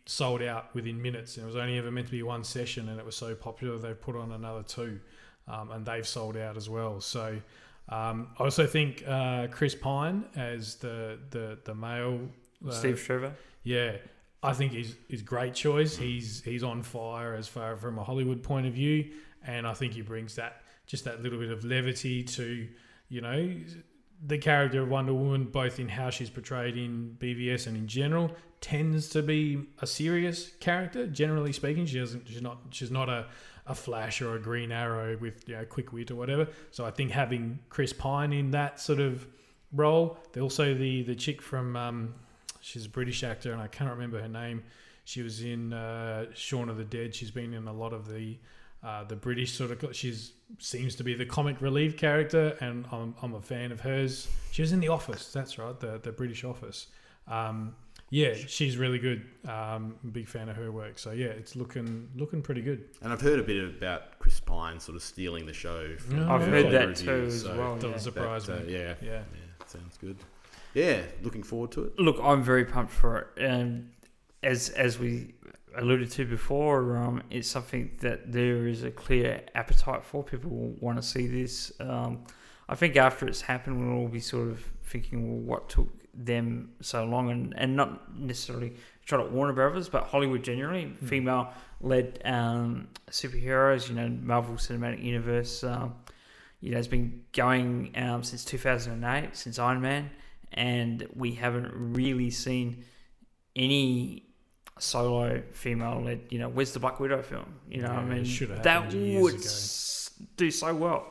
sold out within minutes, and it was only ever meant to be one session, and it was so popular they put on another 2, and they've sold out as well. So I also think Chris Pine as the male Steve Trevor. Yeah, I think he's a great choice. He's on fire as far from a Hollywood point of view, and I think he brings that little bit of levity to, you know, the character of Wonder Woman, both in how she's portrayed in BVS and in general, tends to be a serious character. Generally speaking, she's not a Flash or a Green Arrow with, you know, quick wit or whatever. So I think having Chris Pine in that sort of role. Also the chick from she's a British actor and I can't remember her name. She was in Shaun of the Dead. She's been in a lot of the British sort of. Seems to be the comic relief character, and I'm a fan of hers. She was in The Office. That's right, the British Office. Yeah, she's really good. Big fan of her work. So yeah, it's looking pretty good. And I've heard a bit about Chris Pine sort of stealing the show. I've heard that too as well. Doesn't surprise me. Yeah, sounds good. Yeah, looking forward to it. Look, I'm very pumped for it. And as we alluded to before, it's something that there is a clear appetite for. People will want to see this. I think after it's happened, we'll all be sort of thinking, well, what took them so long? And not necessarily shot at Warner Brothers, but Hollywood generally, female-led superheroes, you know, Marvel Cinematic Universe, you know, has been going since 2008, since Iron Man, and we haven't really seen any solo female-led, you know, where's the Black Widow film? You know, I mean, that would do so well.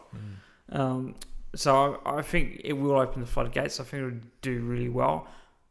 So I think it will open the floodgates. I think it would do really well.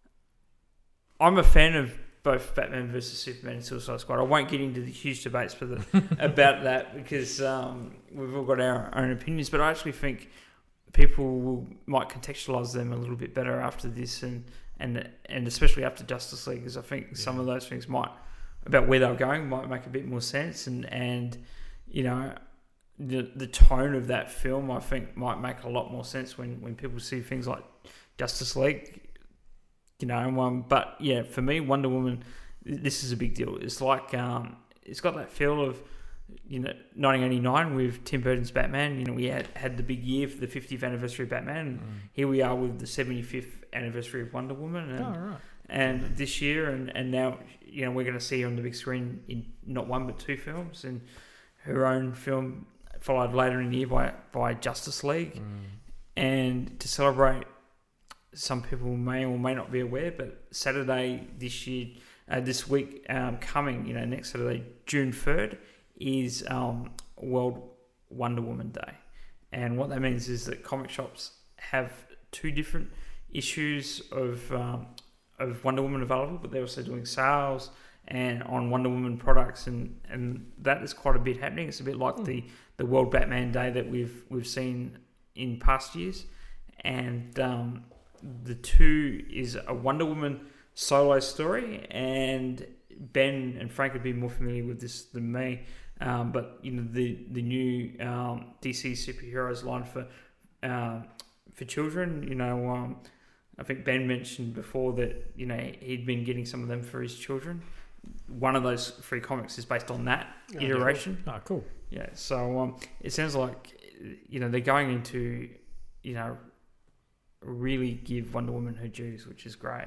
I'm a fan of both Batman vs Superman and Suicide Squad. I won't get into the huge debates about that because we've all got our own opinions, but I actually think people might contextualise them a little bit better after this and especially after Justice League, because I think some of those things about where they're going might make a bit more sense, and you know, the tone of that film I think might make a lot more sense when people see things like Justice League, you know. But yeah, for me, Wonder Woman, this is a big deal. It's like it's got that feel of, you know, 1989 with Tim Burton's Batman. You know, we had the big year for the 50th anniversary of Batman. And here we are with the 75th anniversary of Wonder Woman. And this year, and now, you know, we're going to see her on the big screen in not one but 2 films. And her own film followed later in the year by Justice League. And to celebrate, some people may or may not be aware, but Saturday this week coming, you know, next Saturday, June 3rd, is World Wonder Woman Day. And what that means is that comic shops have 2 different issues of Wonder Woman available, but they're also doing sales and on Wonder Woman products, and that is quite a bit happening. It's a bit like the World Batman Day that we've seen in past years. And the 2 is a Wonder Woman solo story, and Ben and Frank would be more familiar with this than me. But you know, the new DC superheroes line for children. You know, I think Ben mentioned before that, you know, he'd been getting some of them for his children. One of those 3 comics is based on that iteration. Oh, cool. Yeah, so it sounds like, you know, they're going into, you know, really give Wonder Woman her dues, which is great.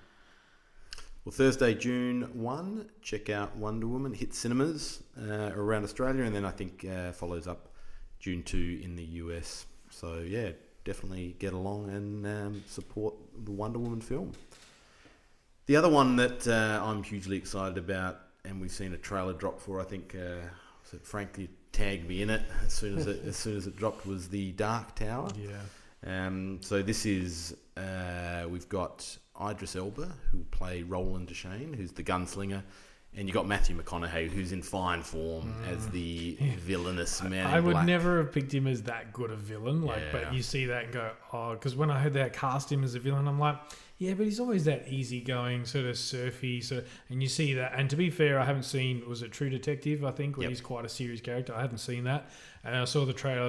Well, Thursday, June 1, check out Wonder Woman, hit cinemas around Australia, and then I think follows up June 2 in the US. So, yeah, definitely get along and support the Wonder Woman film. The other one that I'm hugely excited about, and we've seen a trailer drop for, I think, Frank tagged me in it as soon as it dropped, was The Dark Tower. Yeah. So this is, we've got Idris Elba, who will play Roland Deschain, who's the gunslinger, and you got Matthew McConaughey, who's in fine form as the villainous man in I would black. never have picked him as that good a villain, but you see that and go, oh, because when I heard they cast him as a villain, I'm like, yeah, but he's always that easygoing, sort of surfy, and you see that. And to be fair, I haven't seen, was it True Detective, I think, where he's quite a serious character. I haven't seen that. And I saw the trailer, I was like,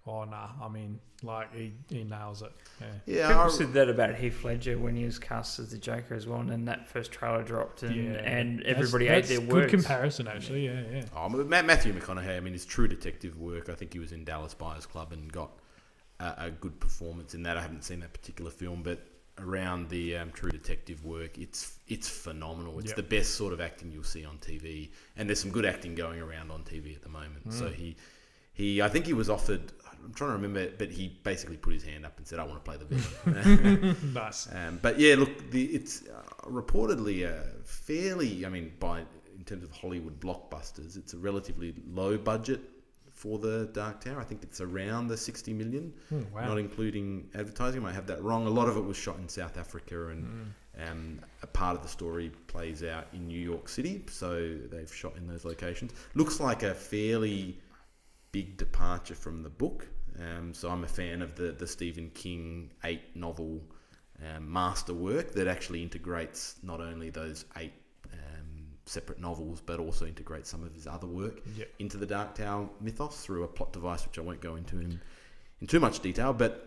oh nah, I mean, like he nails it. Yeah. Yeah, People said that about Heath Ledger when he was cast as the Joker as well, and then that first trailer dropped, and everybody ate their words. Good comparison, actually. Yeah. Oh, Matthew McConaughey, I mean, his True Detective work, I think he was in Dallas Buyers Club and got a good performance in that. I haven't seen that particular film, but around the True Detective work, it's phenomenal. It's the best sort of acting you'll see on TV, and there's some good acting going around on TV at the moment. So he I think he was offered, I'm trying to remember, but he basically put his hand up and said, I want to play the villain. Nice. But yeah, look, it's reportedly fairly, I mean, in terms of Hollywood blockbusters, it's a relatively low budget for the Dark Tower. I think it's around the 60 million, Wow. not including advertising. I might have that wrong. A lot of it was shot in South Africa, and a part of the story plays out in New York City, so they've shot in those locations. Looks like a fairly big departure from the book. So I'm a fan of the Stephen King 8-novel masterwork that actually integrates not only those 8 separate novels, but also integrates some of his other work into the Dark Tower mythos through a plot device, which I won't go into in too much detail. But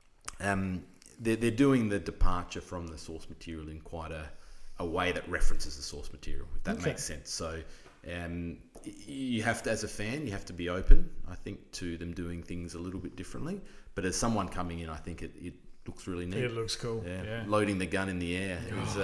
they're doing the departure from the source material in quite a way that references the source material, if that makes sense. So you have to, as a fan, you have to be open, I think, to them doing things a little bit differently. But as someone coming in, I think it looks really neat. It looks cool. Yeah. Loading the gun in the air is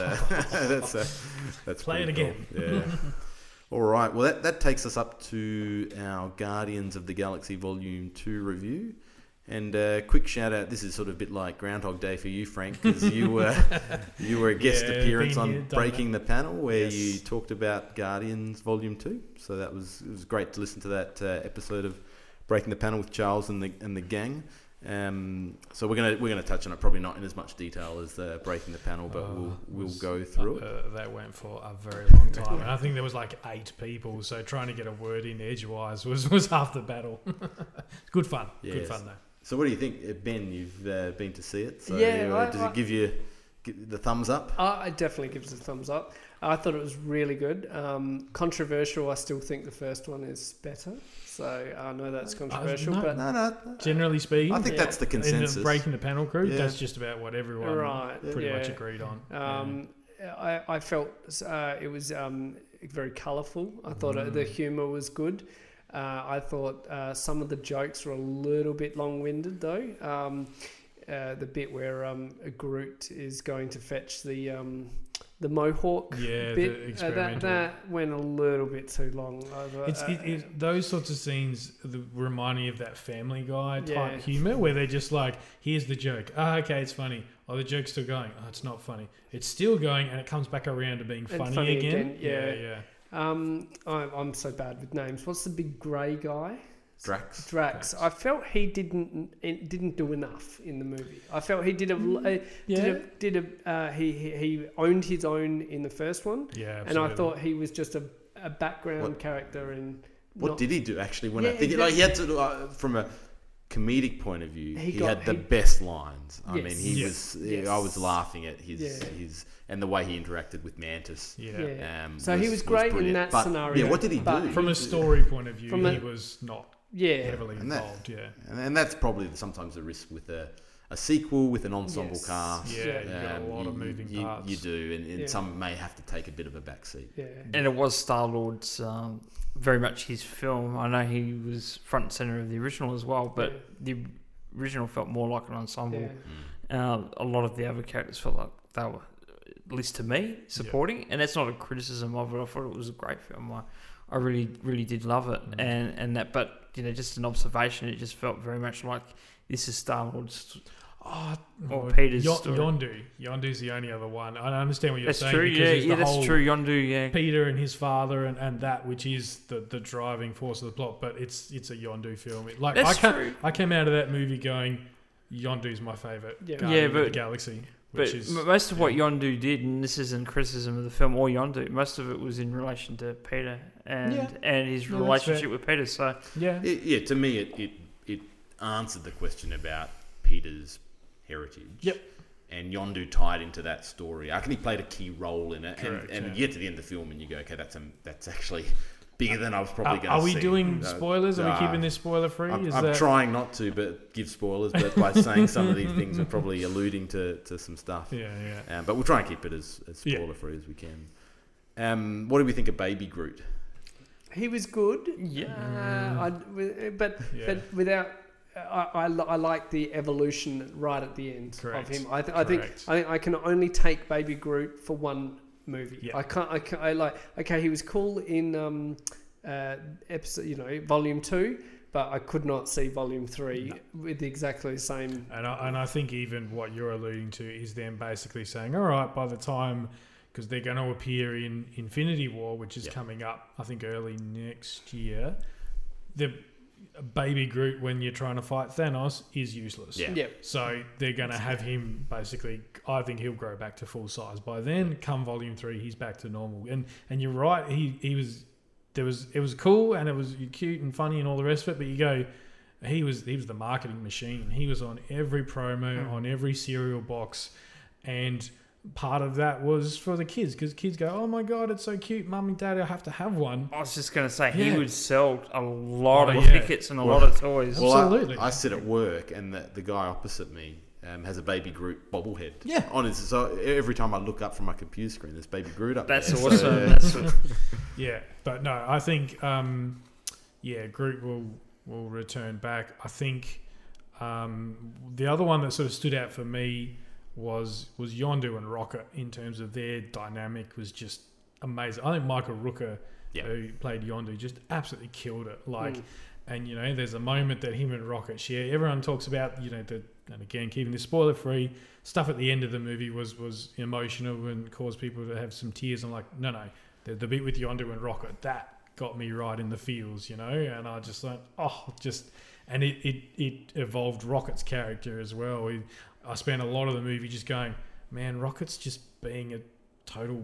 that's play it again. Cool. Yeah. All right. Well, that takes us up to our Guardians of the Galaxy Volume 2 review. And quick shout out. This is sort of a bit like Groundhog Day for you, Frank, because you were a guest appearance on Breaking the Panel, where you talked about Guardians Volume 2. So it was great to listen to that episode of Breaking the Panel with Charles and the gang. So we're gonna touch on it, probably not in as much detail as Breaking the Panel, but we'll go through it. That went for a very long time, and I think there was like 8 people, so trying to get a word in edgewise was half the battle. Good fun. Yes. Good fun though. So what do you think, Ben? You've been to see it. So Yeah, does it give you the thumbs up? It definitely gives a thumbs up. I thought it was really good. Controversial, I still think the first one is better. So I know that's controversial, but No. Generally speaking, I think that's the consensus. In the Breaking the Panel crew, that's just about what everyone pretty much yeah. agreed on. I felt it was very colourful. I thought the humour was good. I thought some of the jokes were a little bit long-winded, though. The bit where Groot is going to fetch the Mohawk bit, the experimental. that went a little bit too long. Those sorts of scenes remind me of that Family Guy type humour, where they're just like, here's the joke. Okay, it's funny. Oh, the joke's still going. Oh, it's not funny. It's still going, and it comes back around to being funny again. Yeah. I'm so bad with names. What's the big grey guy? Drax. I felt he didn't do enough in the movie. I felt he did he owned his own in the first one. Yeah, absolutely. And I thought he was just a background character. And what did he do actually? When I think like he had to from a comedic point of view, he had the best lines. I mean, he was. I was laughing at his and the way he interacted with Mantis. So he was great in that scenario. Yeah, what did he do? From a story point of view, he was not heavily involved. And that's probably sometimes the risk with a sequel with an ensemble cast. Yeah, you got a lot of moving parts. You do, and some may have to take a bit of a backseat. Yeah. And it was Star-Lord's very much his film. I know he was front and centre of the original as well, but the original felt more like an ensemble. A lot of the other characters felt like they were, at least to me, supporting. And that's not a criticism of it. I thought it was a great film. I really, really did love it. And that, but just an observation. It just felt very much like this is Star-Lord's. Or Peter's story. Yondu's the only other one. I understand what you're saying. True. Because That's true. Yondu, Peter and his father and that which is the driving force of the plot. But it's a Yondu film. True. I came out of that movie going, Yondu's my favourite Guardian of the Galaxy. But most of what Yondu did, and this isn't criticism of the film or Yondu, most of it was in relation to Peter and his relationship with Peter. So to me, it answered the question about Peter's heritage. Yep. And Yondu tied into that story. I reckon he played a key role in it. Correct, and you get to the end of the film and you go, okay, that's actually bigger than I was probably going to Are we see. doing spoilers? Are we keeping this spoiler free? I'm trying not to, but give spoilers. But by saying some of these things, we're probably alluding to some stuff. Yeah. But we'll try and keep it as spoiler free as we can. What do we think of Baby Groot? He was good. But without. I like the evolution right at the end of him. I think I can only take Baby Groot for one movie. Yeah. I like. Okay, he was cool in episode, volume 2, but I could not see volume 3 with exactly the same. And I think even what you're alluding to is them basically saying, all right, by the time, because they're going to appear in Infinity War, which is coming up, I think early next year. The Baby Groot, when you're trying to fight Thanos, is useless. Yeah. So they're going to have him basically. I think he'll grow back to full size by then. Come volume 3, he's back to normal. And you're right. He was. It was cool and it was cute and funny and all the rest of it. But you go, he was the marketing machine. He was on every promo, on every cereal box, and part of that was for the kids, because kids go, oh my god, it's so cute, mum and dad, I have to have one. I was just going to say, he would sell a lot of tickets and a lot of toys. Well, absolutely. I sit at work and the guy opposite me has a Baby Groot bobblehead. Yeah. On his, so every time I look up from my computer screen, there's Baby Groot up That's there. awesome. Yeah, but no, I think Groot will return back. I think the other one that sort of stood out for me was Yondu and Rocket in terms of their dynamic was just amazing. I think Michael Rooker, who played Yondu, just absolutely killed it. And there's a moment that him and Rocket share. Everyone talks about, and again, keeping this spoiler free, stuff at the end of the movie was emotional and caused people to have some tears. I'm like, no, the bit with Yondu and Rocket, that got me right in the feels, and I just like, and it evolved Rocket's character as well. I spent a lot of the movie just going, man, Rocket's just being a total.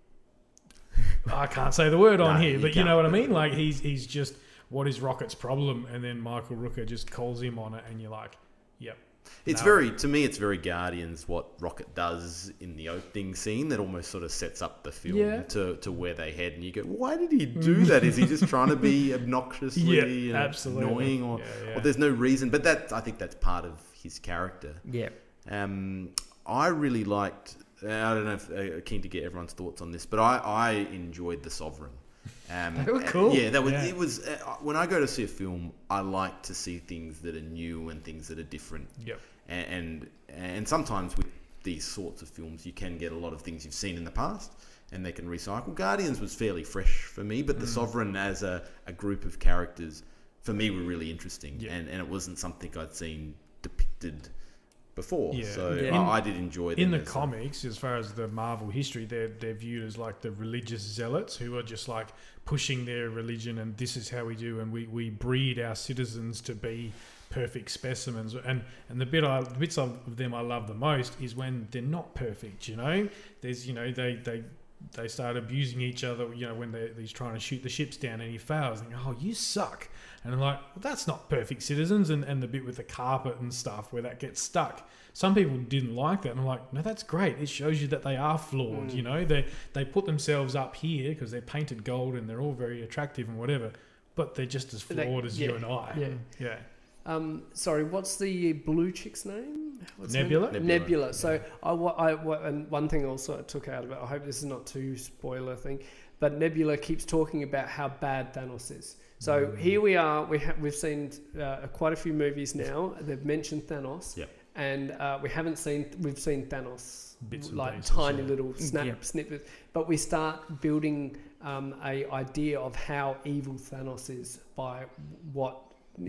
I can't say the word on here, but you know what I mean. Like he's just, what is Rocket's problem? And then Michael Rooker just calls him on it, and you're like, yep. It's to me, it's very Guardians what Rocket does in the opening scene that almost sort of sets up the film to where they head, and you go, why did he do that? Is he just trying to be obnoxiously annoying, or there's no reason? But I think that's part of his character. Yeah. I really liked. I don't know if keen to get everyone's thoughts on this, but I enjoyed The Sovereign. They were cool. It was. When I go to see a film, I like to see things that are new and things that are different. Yep. And sometimes with these sorts of films, you can get a lot of things you've seen in the past, and they can recycle. Guardians was fairly fresh for me, but The Sovereign as a group of characters for me were really interesting, and it wasn't something I'd seen depicted before. I did enjoy them. In the comics, as far as the Marvel history, they're viewed as like the religious zealots who are just like pushing their religion, and this is how we do, and we breed our citizens to be perfect specimens. And the bits of them I love the most is when they're not perfect. There's they start abusing each other. When he's trying to shoot the ships down and he fails, and oh, you suck. And I'm like, well, that's not perfect citizens. And the bit with the carpet and stuff where that gets stuck. Some people didn't like that. And I'm like, no, that's great. It shows you that they are flawed. They put themselves up here because they're painted gold and they're all very attractive and whatever. But they're just as flawed as you and I. Yeah. Sorry, what's the blue chick's name? Nebula. Nebula. So and one thing also I took out of it, I hope this is not too spoiler thing, but Nebula keeps talking about how bad Thanos is. So here we are. We've seen quite a few movies now. They've mentioned Thanos, and we've seen Thanos bits and like pieces, tiny little snippets. But we start building a idea of how evil Thanos is by what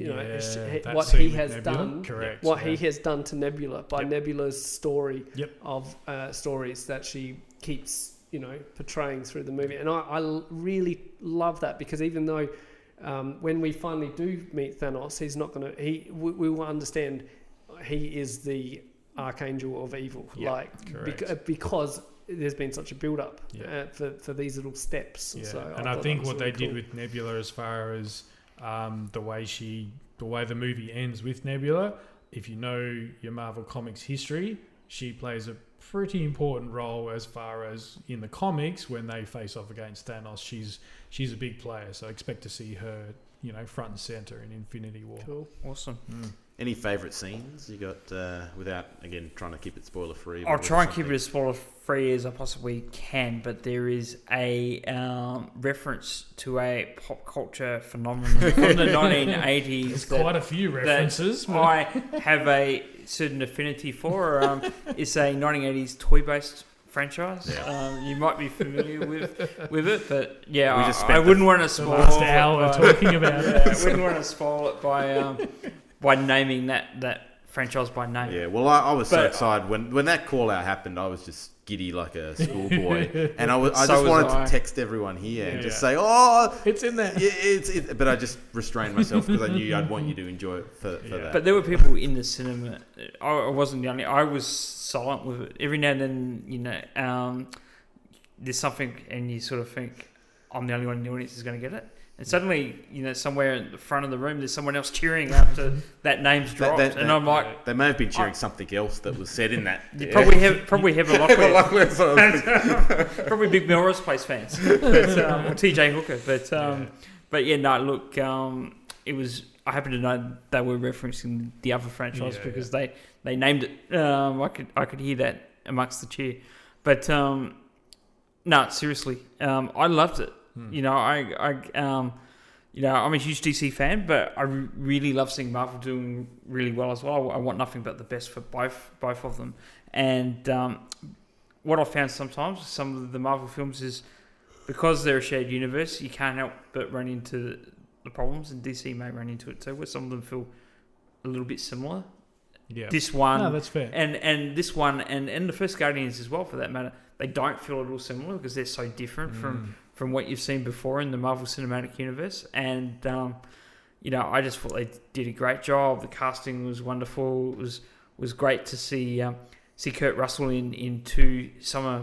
what he has done. Correct. He has done to Nebula by Nebula's story of stories that she keeps portraying through the movie, and I really love that, because even though when we finally do meet Thanos, he's not going to. We will understand he is the archangel of evil, because there's been such a build up for these little steps. Yeah. So I think what they did with Nebula, as far as the way the movie ends with Nebula, if you know your Marvel Comics history, she plays a pretty important role as far as in the comics when they face off against Thanos. She's a big player, so I expect to see her, front and center in Infinity War. Cool. Awesome. Any favourite scenes you got, without, again, trying to keep it spoiler-free? I'll try and keep it as spoiler-free as I possibly can, but there is a reference to a pop culture phenomenon from the 1980s. There's quite a few references. That I have a certain affinity for. It's a 1980s toy-based franchise. Yeah. You might be familiar with it, but yeah, We just I spent wouldn't want to The spoil last it hour by- talking about it. I wouldn't want to spoil it by naming that franchise by name. Yeah, well, I was so But- excited when that call out happened. I was just giddy like a schoolboy, and I So just was wanted I. to text everyone here and just Yeah. say, "Oh, It's in there. but I just restrained myself because I knew I'd want you to enjoy it for that." But there were people in the cinema. I wasn't the only. I was silent with it. Every now and then, there's something, and you sort of think, I'm the only one in the audience who's going to get it. And suddenly, somewhere in the front of the room, there's someone else cheering after that name's dropped, and I'm like, they may have been cheering something else that was said in that. you probably have a Lockwood, probably big Melrose Place fans, but, or TJ Hooker, but yeah, no, look, it was. I happen to know they were referencing the other franchise because they named it. I could hear that amongst the cheer, but no, seriously, I loved it. I'm a huge DC fan, but I really love seeing Marvel doing really well as well. I want nothing but the best for both of them. And what I've found sometimes with some of the Marvel films is because they're a shared universe, you can't help but run into the problems, and DC may run into it too, where some of them feel a little bit similar. Yeah. This one, No, that's fair. and this one, and the first Guardians as well, for that matter, they don't feel at all similar because they're so different from what you've seen before in the Marvel Cinematic Universe. And I just thought they did a great job. The casting was wonderful. It was great to see Kurt Russell in two summer,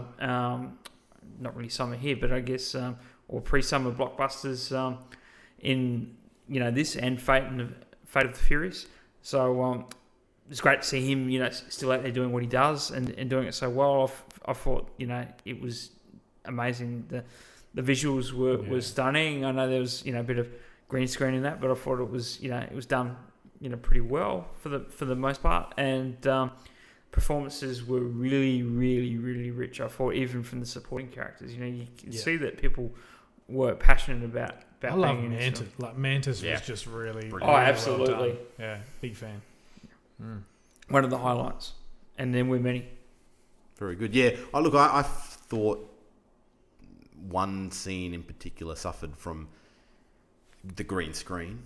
not really summer here, but I guess or pre-summer blockbusters in this and Fate of the Furious. So it's great to see him still out there doing what he does and doing it so well. I thought it was amazing. The visuals were stunning. I know there was a bit of green screen in that, but I thought it was done pretty well for the most part, and performances were really, really, really rich. I thought even from the supporting characters, you can see that people were passionate about I love being in this Mantis. film. Like Mantis Yeah. was just really, Oh, really well absolutely. done. Yeah, big fan. One of the highlights, and then we're many. Very good. Yeah. I thought one scene in particular suffered from the green screen.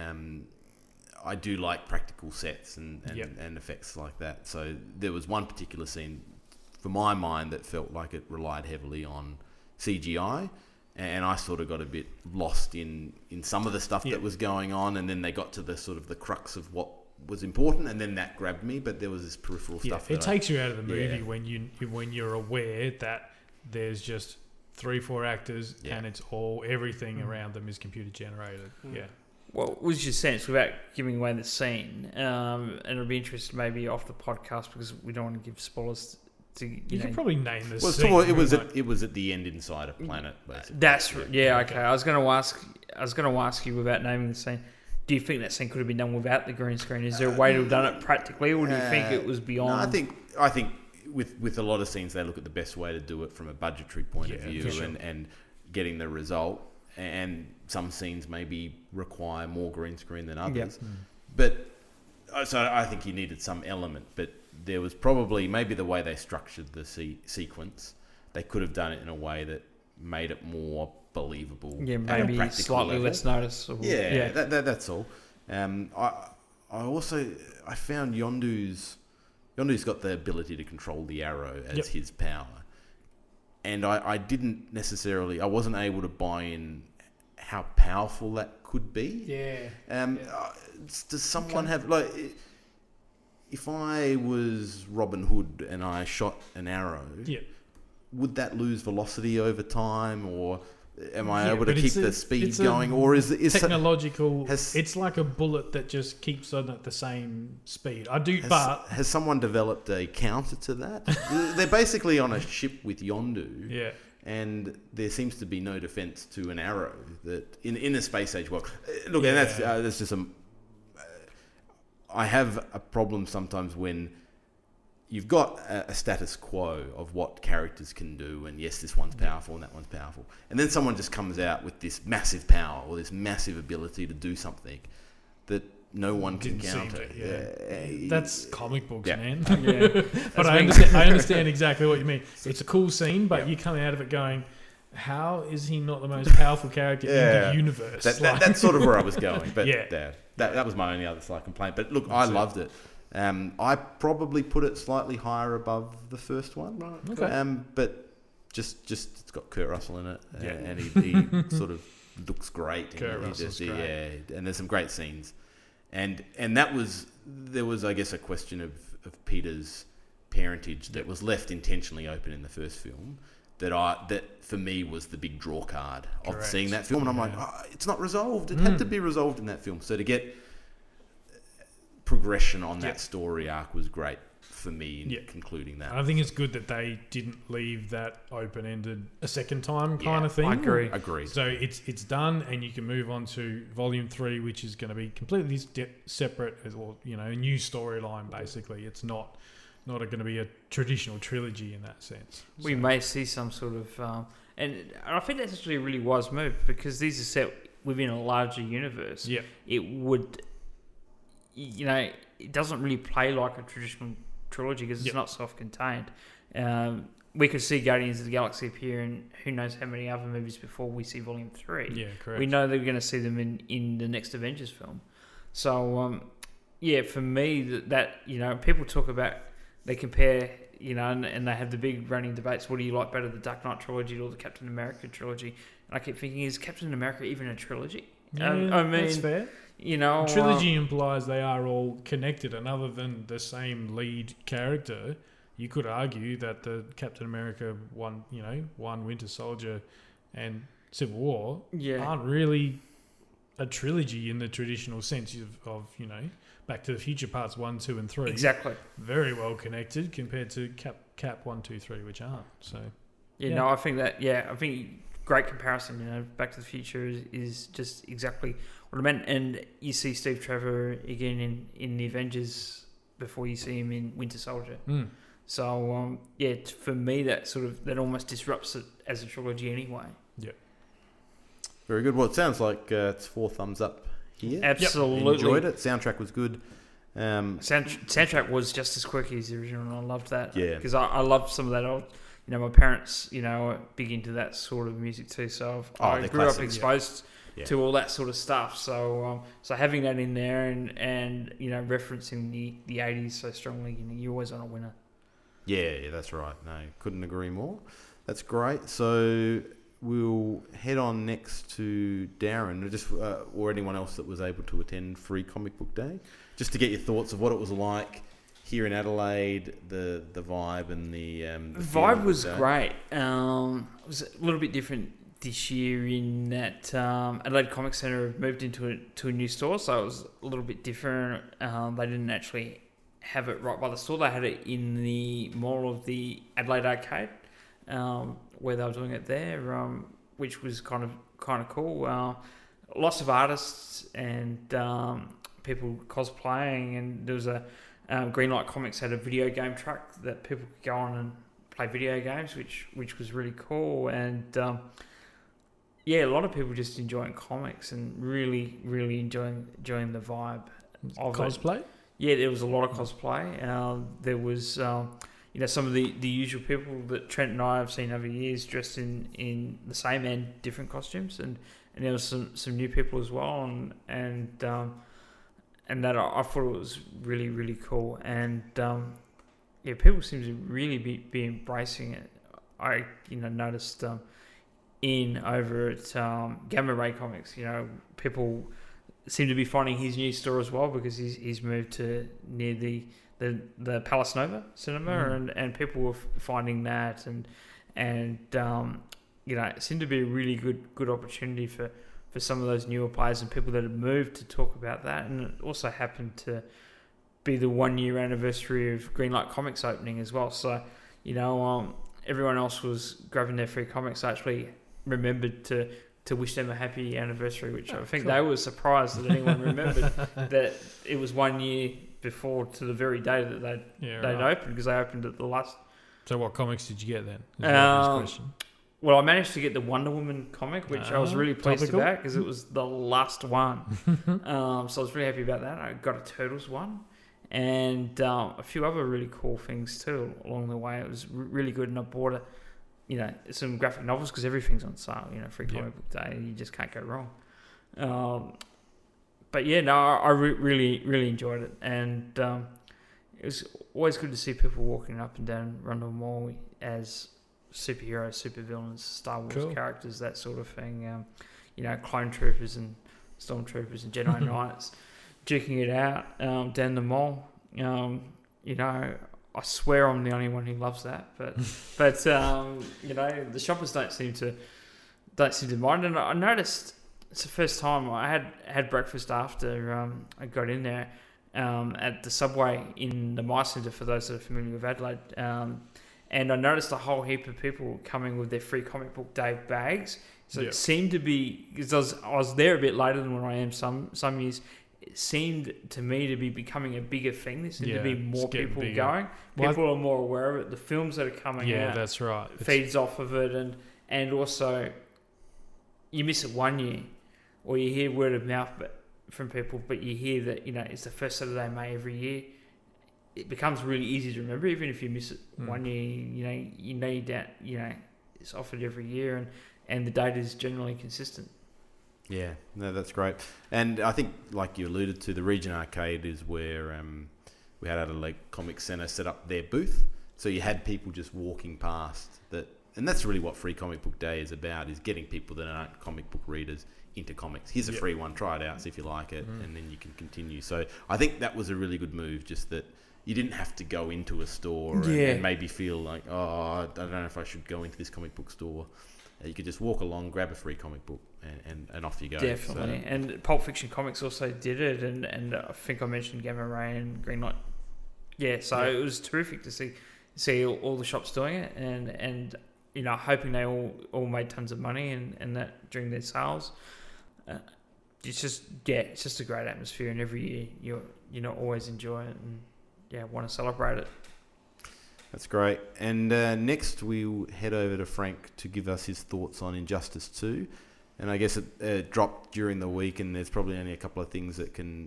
I do like practical sets and effects like that. So there was one particular scene, for my mind, that felt like it relied heavily on CGI. And I sort of got a bit lost in some of the stuff that was going on. And then they got to the sort of the crux of what was important, and then that grabbed me. But there was this peripheral stuff. It takes you out of the movie Yeah. when you're aware that there's just 3-4 actors and it's everything around them is computer generated. Yeah. What was your sense, without giving away the scene? And it'll be interesting maybe off the podcast because we don't want to give spoilers. You could probably name this. Well, scene. it was at the end inside a planet, basically. That's okay. I was going to ask you without naming the scene. Do you think that scene could have been done without the green screen? Is there a way to have done it practically, or do you think it was beyond? No, I think with a lot of scenes they look at the best way to do it from a budgetary point of view and getting the result. And some scenes maybe require more green screen than others. But so I think you needed some element, but there was probably maybe the way they structured the sequence, they could have done it in a way that made it more believable. Yeah, at a maybe practical slightly level. less noticeable. Yeah. That's all. I found Yondu's got the ability to control the arrow as his power, and I didn't necessarily, I wasn't able to buy in how powerful that could be. Does someone have, like, if I was Robin Hood and I shot an arrow, would that lose velocity over time, or Am I Yeah, able to but keep it's the speed it's a going, or is technological? has- It's like a bullet that just keeps on at the same speed. has someone developed a counter to that? They're basically on a ship with Yondu. Yeah. And there seems to be no defense to an arrow that in a space age world. Look, and that's just I have a problem sometimes when you've got a status quo of what characters can do, and yes, this one's powerful and that one's powerful, and then someone just comes out with this massive power or this massive ability to do something that no one can Didn't seem counter. to, That's comic books, Yeah. man. Yeah. But I understand exactly what you mean. It's a cool scene, but you come out of it going, how is he not the most powerful character in the universe? That's sort of where I was going. But Yeah. that was my only other slight complaint. But look, I loved it. I probably put it slightly higher above the first one. Right. Okay. But just it's got Kurt Russell in it, Yeah. and he sort of looks great. Kurt and he Russell's just, great. Yeah, and there's some great scenes. And there was I guess a question of Peter's parentage that was left intentionally open in the first film that for me was the big draw card of Correct. seeing that film, and I'm like, it's not resolved. It had to be resolved in that film. So to get progression on that story arc was great for me in concluding that. I think it's good that they didn't leave that open-ended a second time kind of thing. I agree. Agreed. So it's done, and you can move on to Volume 3, which is going to be completely separate, or a new storyline. Basically, it's not going to be a traditional trilogy in that sense. We may see some sort of, and I think that's actually a really wise move because these are set within a larger universe. Yeah. It would, it doesn't really play like a traditional trilogy because it's not self-contained. We could see Guardians of the Galaxy appear in who knows how many other movies before we see Volume 3. Yeah, correct. We know that we're going to see them in the next Avengers film. So, for me, that people talk about, they compare, and they have the big running debates. What do you like better, the Dark Knight trilogy or the Captain America trilogy? And I keep thinking, is Captain America even a trilogy? Yeah, I mean, that's fair. Trilogy implies they are all connected, and other than the same lead character, you could argue that the Captain America one Winter Soldier and Civil War aren't really a trilogy in the traditional sense of Back to the Future Parts 1, 2, and 3. Exactly. Very well connected compared to Cap 1, 2, 3, which aren't. So I think I think great comparison. Back to the Future is just exactly what I meant. And you see Steve Trevor again in the Avengers before you see him in Winter Soldier. So for me that almost disrupts it as a trilogy anyway. Yeah. Very good. Well, it sounds like it's 4 thumbs up here. Absolutely. Enjoyed it. Soundtrack was good. Soundtrack was just as quirky as the original, and I loved that. Yeah. Because I loved some of that old. My parents, are big into that sort of music too. So I grew up exposed to all that sort of stuff. So having that in there and referencing the 80s so strongly, you're always on a winner. Yeah, that's right. No, couldn't agree more. That's great. So we'll head on next to Darren, or anyone else that was able to attend Free Comic Book Day, just to get your thoughts of what it was like here in Adelaide, the vibe and the vibe was great. It was a little bit different this year in that Adelaide Comic Centre moved into a new store, so it was a little bit different. They didn't actually have it right by the store. They had it in the mall of the Adelaide Arcade, where they were doing it there, which was kind of cool. Lots of artists and people cosplaying, and there was a Greenlight Comics had a video game truck that people could go on and play video games, which was really cool. And a lot of people just enjoying comics and really, really enjoying the vibe of cosplay. It. Yeah, there was a lot of cosplay. There was some of the usual people that Trent and I have seen over years dressed in the same and different costumes, and there was some new people as well, and that I thought it was really, really cool. And people seem to really be embracing it. I noticed over at Gamma Ray Comics, people seem to be finding his new store as well because he's moved to near the Palace Nova cinema, and people were finding that, and it seemed to be a really good opportunity for some of those newer players and people that had moved to talk about that. And it also happened to be the 1 year anniversary of Greenlight Comics opening as well. So, everyone else was grabbing their free comics. I actually remembered to wish them a happy anniversary, which I think they were surprised that anyone remembered that it was 1 year before to the very day that they'd opened, because they opened at the last. So what comics did you get then? Question. Well, I managed to get the Wonder Woman comic, which I was really pleased about because it was the last one. So I was really happy about that. I got a Turtles one and a few other really cool things too along the way. It was really good, and I bought some graphic novels because everything's on sale. Free comic book day, you just can't go wrong. But yeah, no, I really enjoyed it, and it was always good to see people walking up and down Rundle Mall as superheroes, supervillains, Star Wars characters, that sort of thing. Clone troopers and stormtroopers and Jedi Knights duking it out down the mall. I swear I'm the only one who loves that, but the shoppers don't seem to mind. And I noticed it's the first time I had breakfast after I got in there at the Subway in the My Centre, for those that are familiar with Adelaide. And I noticed a whole heap of people coming with their free comic book day bags. So it seemed to be, because I was there a bit later than when I am some years. It seemed to me to be becoming a bigger thing. There seemed to be more people going. People are more aware of it. The films that are coming out. Yeah, that's right. Feeds off of it, and also you miss it 1 year, or you hear word of mouth from people, but you hear that it's the first Saturday of May every year. It becomes really easy to remember, even if you miss it 1 year. It's offered every year, and the date is generally consistent. Yeah, no, that's great. And I think, like you alluded to, the Region Arcade is where we had Adelaide Comics Centre set up their booth. So you had people just walking past that, and that's really what Free Comic Book Day is about, is getting people that aren't comic book readers into comics. Here's a free one, try it out, see if you like it, and then you can continue. So I think that was a really good move, just that you didn't have to go into a store and maybe feel like, I don't know if I should go into this comic book store. You could just walk along, grab a free comic book, and off you go. Definitely. So. And Pulp Fiction Comics also did it, and I think I mentioned Gamma Ray and Greenlight. Yeah, so it was terrific to see all the shops doing it, and hoping they all made tons of money and that during their sales. It's just a great atmosphere, and every year you always enjoy it and want to celebrate it. That's great. And next we'll head over to Frank to give us his thoughts on Injustice 2. And I guess it dropped during the week, and there's probably only a couple of things that can,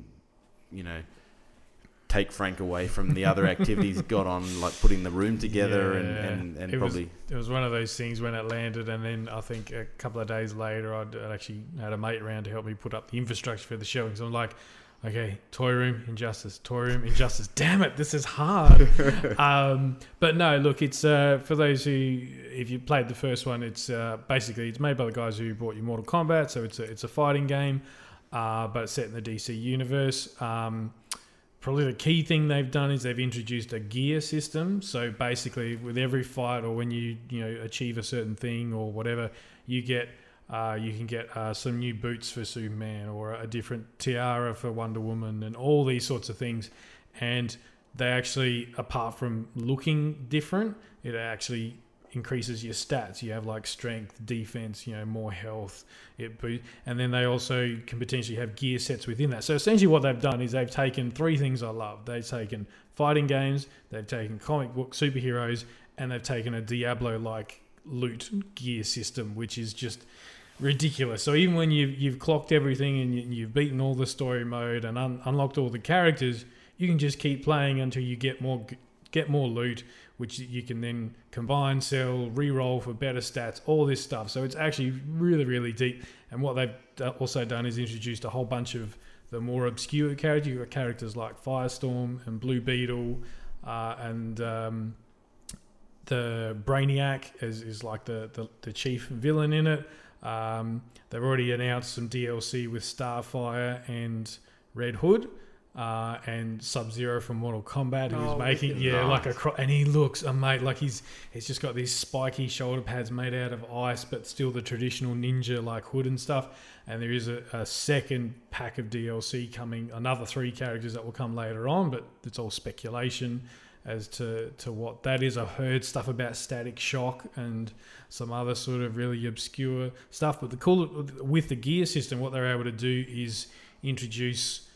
take Frank away from the other activities got on, like putting the room together and it probably... It was one of those things when it landed, and then I think a couple of days later I'd actually had a mate around to help me put up the infrastructure for the showing. So I'm like, okay, Toy Room, Injustice, damn it, this is hard. But no, look, it's for those who, if you played the first one, it's basically, it's made by the guys who brought you Mortal Kombat, so it's a fighting game, but it's set in the DC universe. Probably the key thing they've done is they've introduced a gear system. So basically, with every fight, or when you achieve a certain thing or whatever, you can get some new boots for Superman, or a different tiara for Wonder Woman, and all these sorts of things. And they actually, apart from looking different, it actually increases your stats. You have like strength, defense, more health. And then they also can potentially have gear sets within that. So essentially what they've done is they've taken three things I love. They've taken fighting games, they've taken comic book superheroes, and they've taken a Diablo-like loot gear system, which is just ridiculous. So even when you've clocked everything and you've beaten all the story mode and unlocked all the characters, you can just keep playing until you get more loot, which you can then combine, sell, re-roll for better stats, all this stuff. So it's actually really, really deep. And what they've also done is introduced a whole bunch of the more obscure characters. You've got characters like Firestorm and Blue Beetle, and the Brainiac is like the chief villain in it. They've already announced some DLC with Starfire and Red Hood. and Sub-Zero from Mortal Kombat, who's Oh, making wicked. and he looks amazing. Like he's just got these spiky shoulder pads made out of ice, but still the traditional ninja like hood and stuff. And there is a second pack of DLC coming, another 3 characters that will come later on, but it's all speculation as to what that is. I've heard stuff about Static Shock and some other sort of really obscure stuff. But the cool with the gear system, what they're able to do is introduce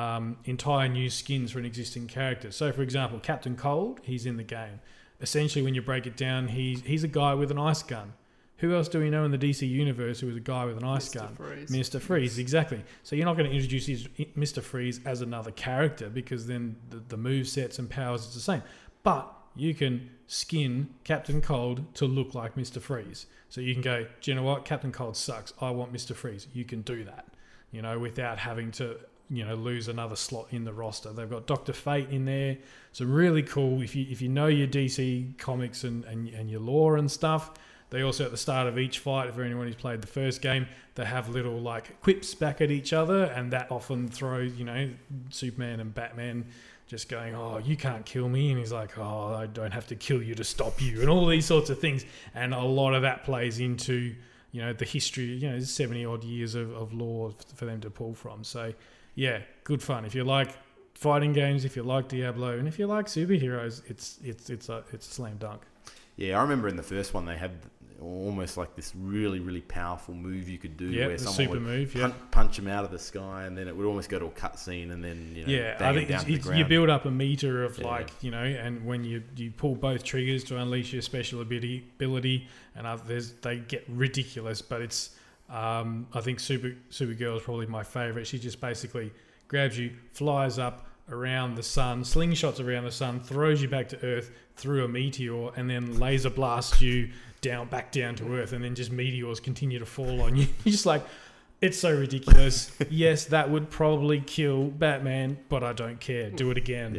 entire new skins for an existing character. So, for example, Captain Cold, he's in the game. Essentially, when you break it down, he's a guy with an ice gun. Who else do we know in the DC universe who is a guy with an ice gun? Freeze. Mr. Freeze, exactly. So you're not going to introduce Mr. Freeze as another character because then the move sets and powers is the same. But you can skin Captain Cold to look like Mr. Freeze. So you can go, do you know what? Captain Cold sucks. I want Mr. Freeze. You can do that, without having to, lose another slot in the roster. They've got Dr. Fate in there. So really cool. If you know your DC comics and your lore and stuff. They also, at the start of each fight, for anyone who's played the first game, they have little quips back at each other, and that often throws, Superman and Batman just going, "Oh, you can't kill me," and he's like, "Oh, I don't have to kill you to stop you," and all these sorts of things. And a lot of that plays into, the history, 70 odd years of lore for them to pull from. So, yeah, good fun. If you like fighting games, if you like Diablo, and if you like superheroes, it's a slam dunk. Yeah, I remember in the first one they had almost like this really, really powerful move you could do where the someone super would move, punch him out of the sky, and then it would almost go to a cutscene, and then I think down to the ground. you build up a meter of and when you pull both triggers to unleash your special ability, and they get ridiculous. But it's I think Supergirl is probably my favourite. She just basically grabs you, flies up around the sun, slingshots around the sun, throws you back to Earth through a meteor, and then laser blasts you back down to Earth, and then just meteors continue to fall on you. You're just like, it's so ridiculous. Yes, that would probably kill Batman, but I don't care. Do it again.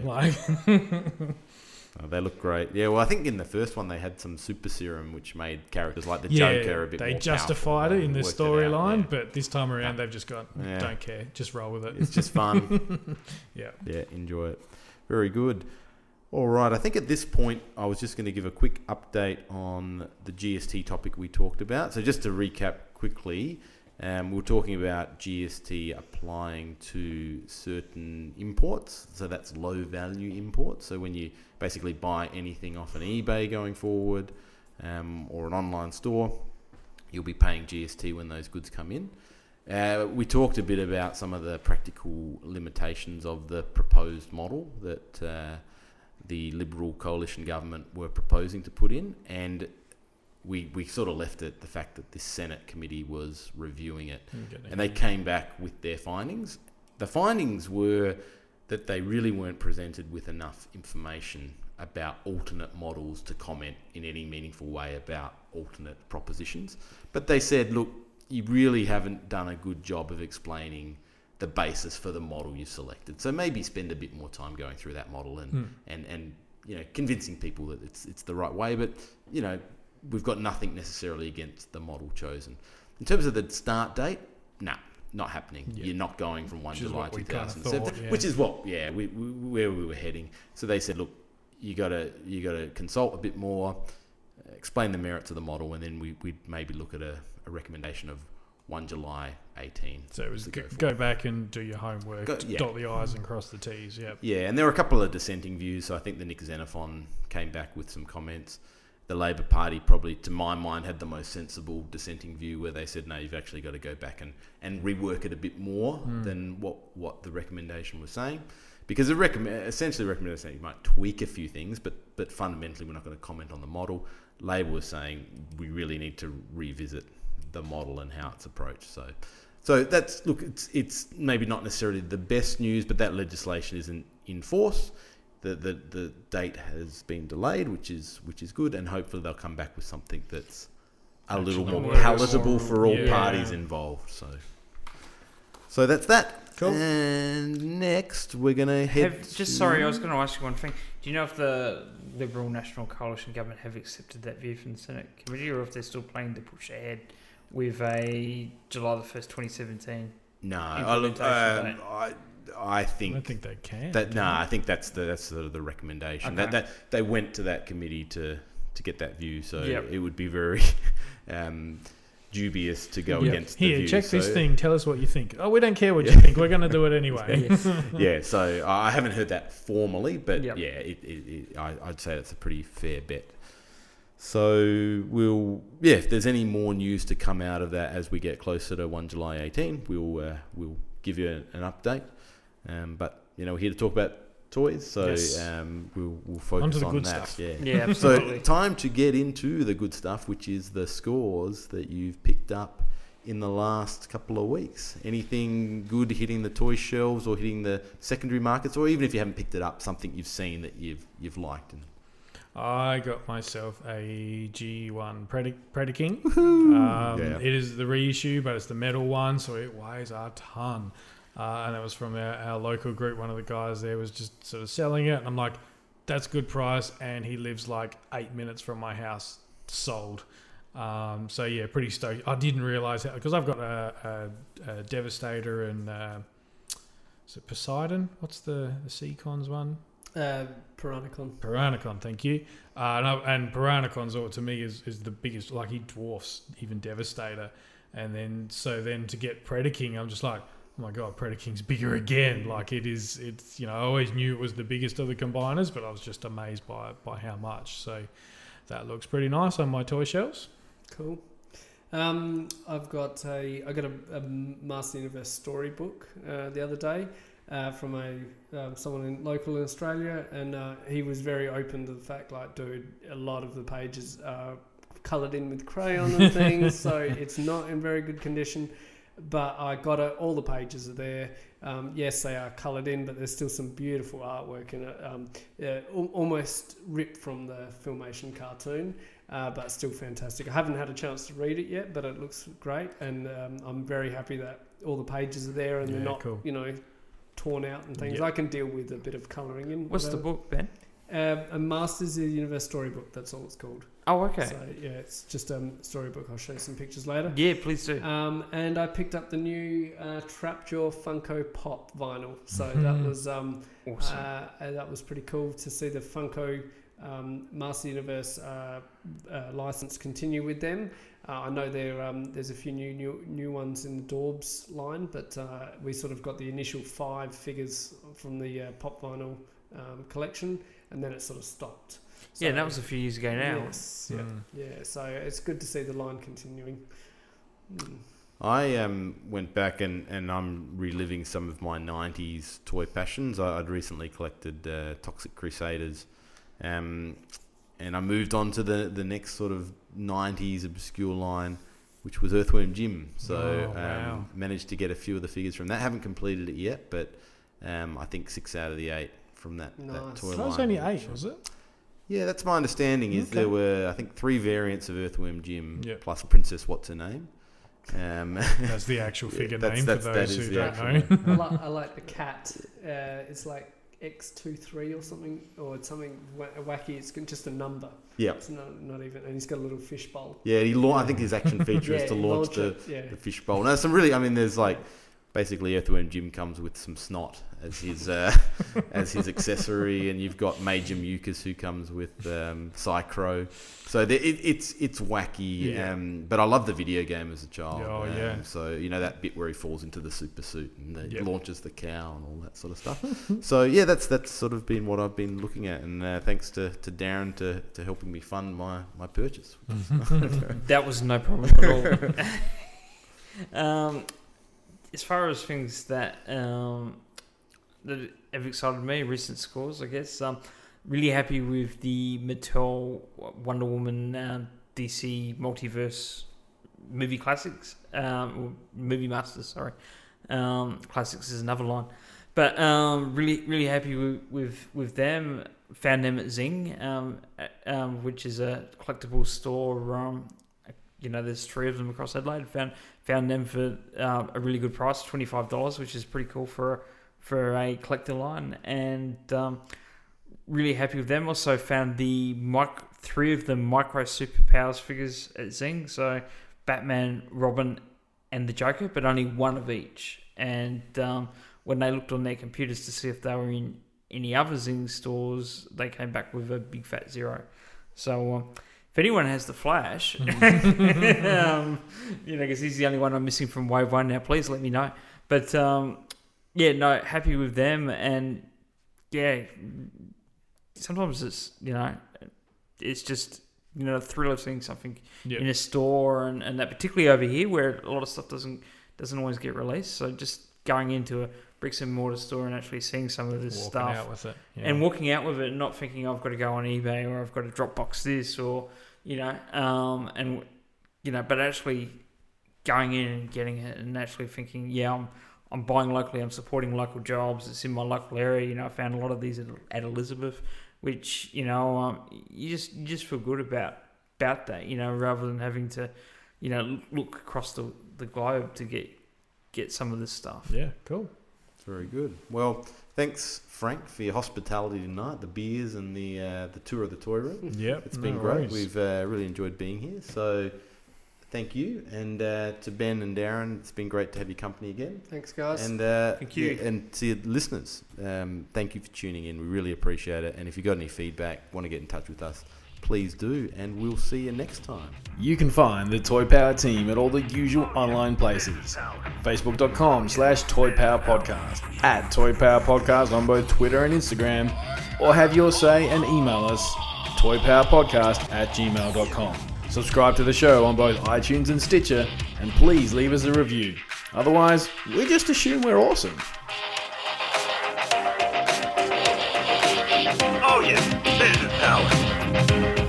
Yeah. They look great. Yeah, well, I think in the first one they had some super serum, which made characters like the Joker a bit more they justified it in the worked it out, storyline, but this time around they've just got, don't care. Just roll with it. It's just fun. Yeah, enjoy it. Very good. All right, I think at this point I was just going to give a quick update on the GST topic we talked about. So just to recap quickly, we're talking about GST applying to certain imports. So that's low value imports. So when you basically buy anything off an eBay going forward or an online store, you'll be paying GST when those goods come in. We talked a bit about some of the practical limitations of the proposed model that the Liberal coalition government were proposing to put in, and we sort of left it the fact that this Senate committee was reviewing it, and they came back with their findings. The findings were that they really weren't presented with enough information about alternate models to comment in any meaningful way about alternate propositions. But they said, look, you really haven't done a good job of explaining the basis for the model you selected. So maybe spend a bit more time going through that model and convincing people that it's the right way. But, we've got nothing necessarily against the model chosen. In terms of the start date, not happening. You're not going from 1 July 2007, which is what, where we were heading. So they said, look, you got to consult a bit more, explain the merits of the model, and then we'd maybe look at a recommendation of 1 July 18. So it was go back and do your homework, dot the I's and cross the T's. Yeah, and there were a couple of dissenting views. So I think the Nick Xenophon came back with some comments. The Labor Party probably, to my mind, had the most sensible dissenting view where they said, no, you've actually got to go back and rework it a bit more than what the recommendation was saying. Because essentially the recommendation saying you might tweak a few things, but fundamentally we're not going to comment on the model. Labor was saying we really need to revisit the model and how it's approached. So that's, look, it's maybe not necessarily the best news, but that legislation isn't in force. The date has been delayed, which is good, and hopefully they'll come back with something that's a little more palatable for all parties involved. So that's that. Cool. And next we're gonna head. Sorry, I was going to ask you one thing. Do you know if the Liberal National Coalition government have accepted that view from the Senate committee, or if they're still planning to push ahead with a July the 1st, 2017? No, I I think don't think they can. that I think that's sort of the recommendation. Okay. That they went to that committee to get that view. So Yep. it would be very dubious to go Yeah. against the Here, view. check this So- thing. Tell us what you think. Oh, we don't care what Yeah. you think. We're going to do it anyway. Yes. Yeah, so I haven't heard that formally, but Yep. yeah, I'd say that's a pretty fair bet. So if there's any more news to come out of that as we get closer to 1 July 18, we'll give you an update. But we're here to talk about toys, so Yes. we'll focus Onto the on good that. stuff. Yeah. Yeah, So absolutely. time to get into the good stuff, which is the scores that you've picked up in the last couple of weeks. Anything good hitting the toy shelves or hitting the secondary markets, or even if you haven't picked it up, something you've seen that you've liked? And I got myself a G1 Predaking. Yeah. It is the reissue, but it's the metal one, so it weighs a ton. And that was from our local group. One of the guys there was just sort of selling it. And I'm like, that's good price. And he lives like 8 minutes from my house, sold. So yeah, pretty stoked. I didn't realise how, because I've got a Devastator and is it Poseidon? What's the Seacons one? Piranacon. Piranacon, thank you. And Piranacon's, to me, is the biggest. Like, he dwarfs even Devastator. And then to get Predaking, I'm just like, oh my god, Predaking's bigger again. Like, it's I always knew it was the biggest of the combiners, but I was just amazed by how much. So that looks pretty nice on my toy shelves. Cool. I got a Master Universe storybook the other day from someone local in Australia, and he was very open to the fact, like, dude, a lot of the pages are coloured in with crayon and things, so it's not in very good condition. But I got it. All the pages are there. Yes, they are coloured in, but there's still some beautiful artwork in it. Almost ripped from the Filmation cartoon, but still fantastic. I haven't had a chance to read it yet, but it looks great, and I'm very happy that all the pages are there and they're not, cool. torn out and things. Yeah. I can deal with a bit of colouring in. What's the book, Ben? A Masters of the Universe storybook. That's all it's called. Oh, okay. So yeah, it's just a storybook. I'll show you some pictures later. Yeah, please do. And I picked up the new Trapjaw Funko Pop vinyl. So that was Awesome. that was pretty cool to see the Funko Master Universe license continue with them. I know there's a few new ones in the Dorbs line, but we sort of got the initial 5 figures from the Pop vinyl collection, and then it sort of stopped. So, Yeah, that was a few years ago now. Yes, yeah. So it's good to see the line continuing. I went back and I'm reliving some of my 90s toy passions. I'd recently collected Toxic Crusaders, and I moved on to the next sort of 90s obscure line, which was Earthworm Jim. So wow. managed to get a few of the figures from that. Haven't completed it yet, but I think 6 out of the 8 from that Nice. toy That line. was only 8, was it? Yeah, that's my understanding. Is Okay. there were, I think, 3 variants of Earthworm Jim Yep. plus Princess What's Her Name. That's the actual Yeah, figure that's- name that for those is who the don't know. I like the cat. It's like X23 or something, or it's something wacky. It's just a number. Yeah. It's not even, and he's got a little fish bowl. Yeah, I think his action feature is to launch the fish bowl. Now, there's like, basically Earthworm Jim comes with some snot as his as his accessory, and you've got Major Mucus who comes with Psychro. So it's wacky, Yeah. but I love the video game as a child. Oh, yeah. So that bit where he falls into the super suit and Yep. launches the cow and all that sort of stuff. So yeah, that's sort of been what I've been looking at, and thanks to Darren to helping me fund my purchase. That was no problem at all. As far as things that have excited me, recent scores, I guess. Really happy with the Mattel Wonder Woman DC Multiverse movie classics, or movie masters. Sorry, classics is another line, but really happy with them. Found them at Zing, which is a collectible store. There's 3 of them across Adelaide. Found them for a really good price, $25, which is pretty cool for a collector line, and really happy with them. Also found the 3 of the Micro Superpowers figures at Zing, so Batman, Robin, and the Joker, but only 1 of each. And when they looked on their computers to see if they were in any other Zing stores, they came back with a big fat 0. So if anyone has the Flash, because he's the only one I'm missing from Wave 1 now, please let me know. But happy with them. And yeah, sometimes it's, it's just, the thrill of seeing something in a store and that, particularly over here where a lot of stuff doesn't always get released. So just going into a bricks and mortar store and actually seeing some of this stuff out with it, and walking out with it and not thinking I've got to go on eBay or I've got to Dropbox this or, but actually going in and getting it and actually thinking, I'm buying locally, I'm supporting local jobs, it's in my local area. I found a lot of these at Elizabeth, which, you just feel good about that, rather than having to, look across the globe to get some of this stuff. Yeah, cool. Very good. Well, thanks, Frank, for your hospitality tonight, the beers and the tour of the toy room. Yeah, it's been great. We've really enjoyed being here. So thank you. And to Ben and Darren, it's been great to have your company again. Thanks, guys. And thank you. Yeah, and to your listeners, thank you for tuning in. We really appreciate it. And if you've got any feedback, want to get in touch with us, please do, and we'll see you next time. You can find the Toy Power team at all the usual online places. Facebook.com/Toy Power Podcast, at Toy Power Podcast on both Twitter and Instagram, or have your say and email us, toypowerpodcast@gmail.com. Subscribe to the show on both iTunes and Stitcher, and please leave us a review. Otherwise, we just assume we're awesome. Oh yeah, there's the power.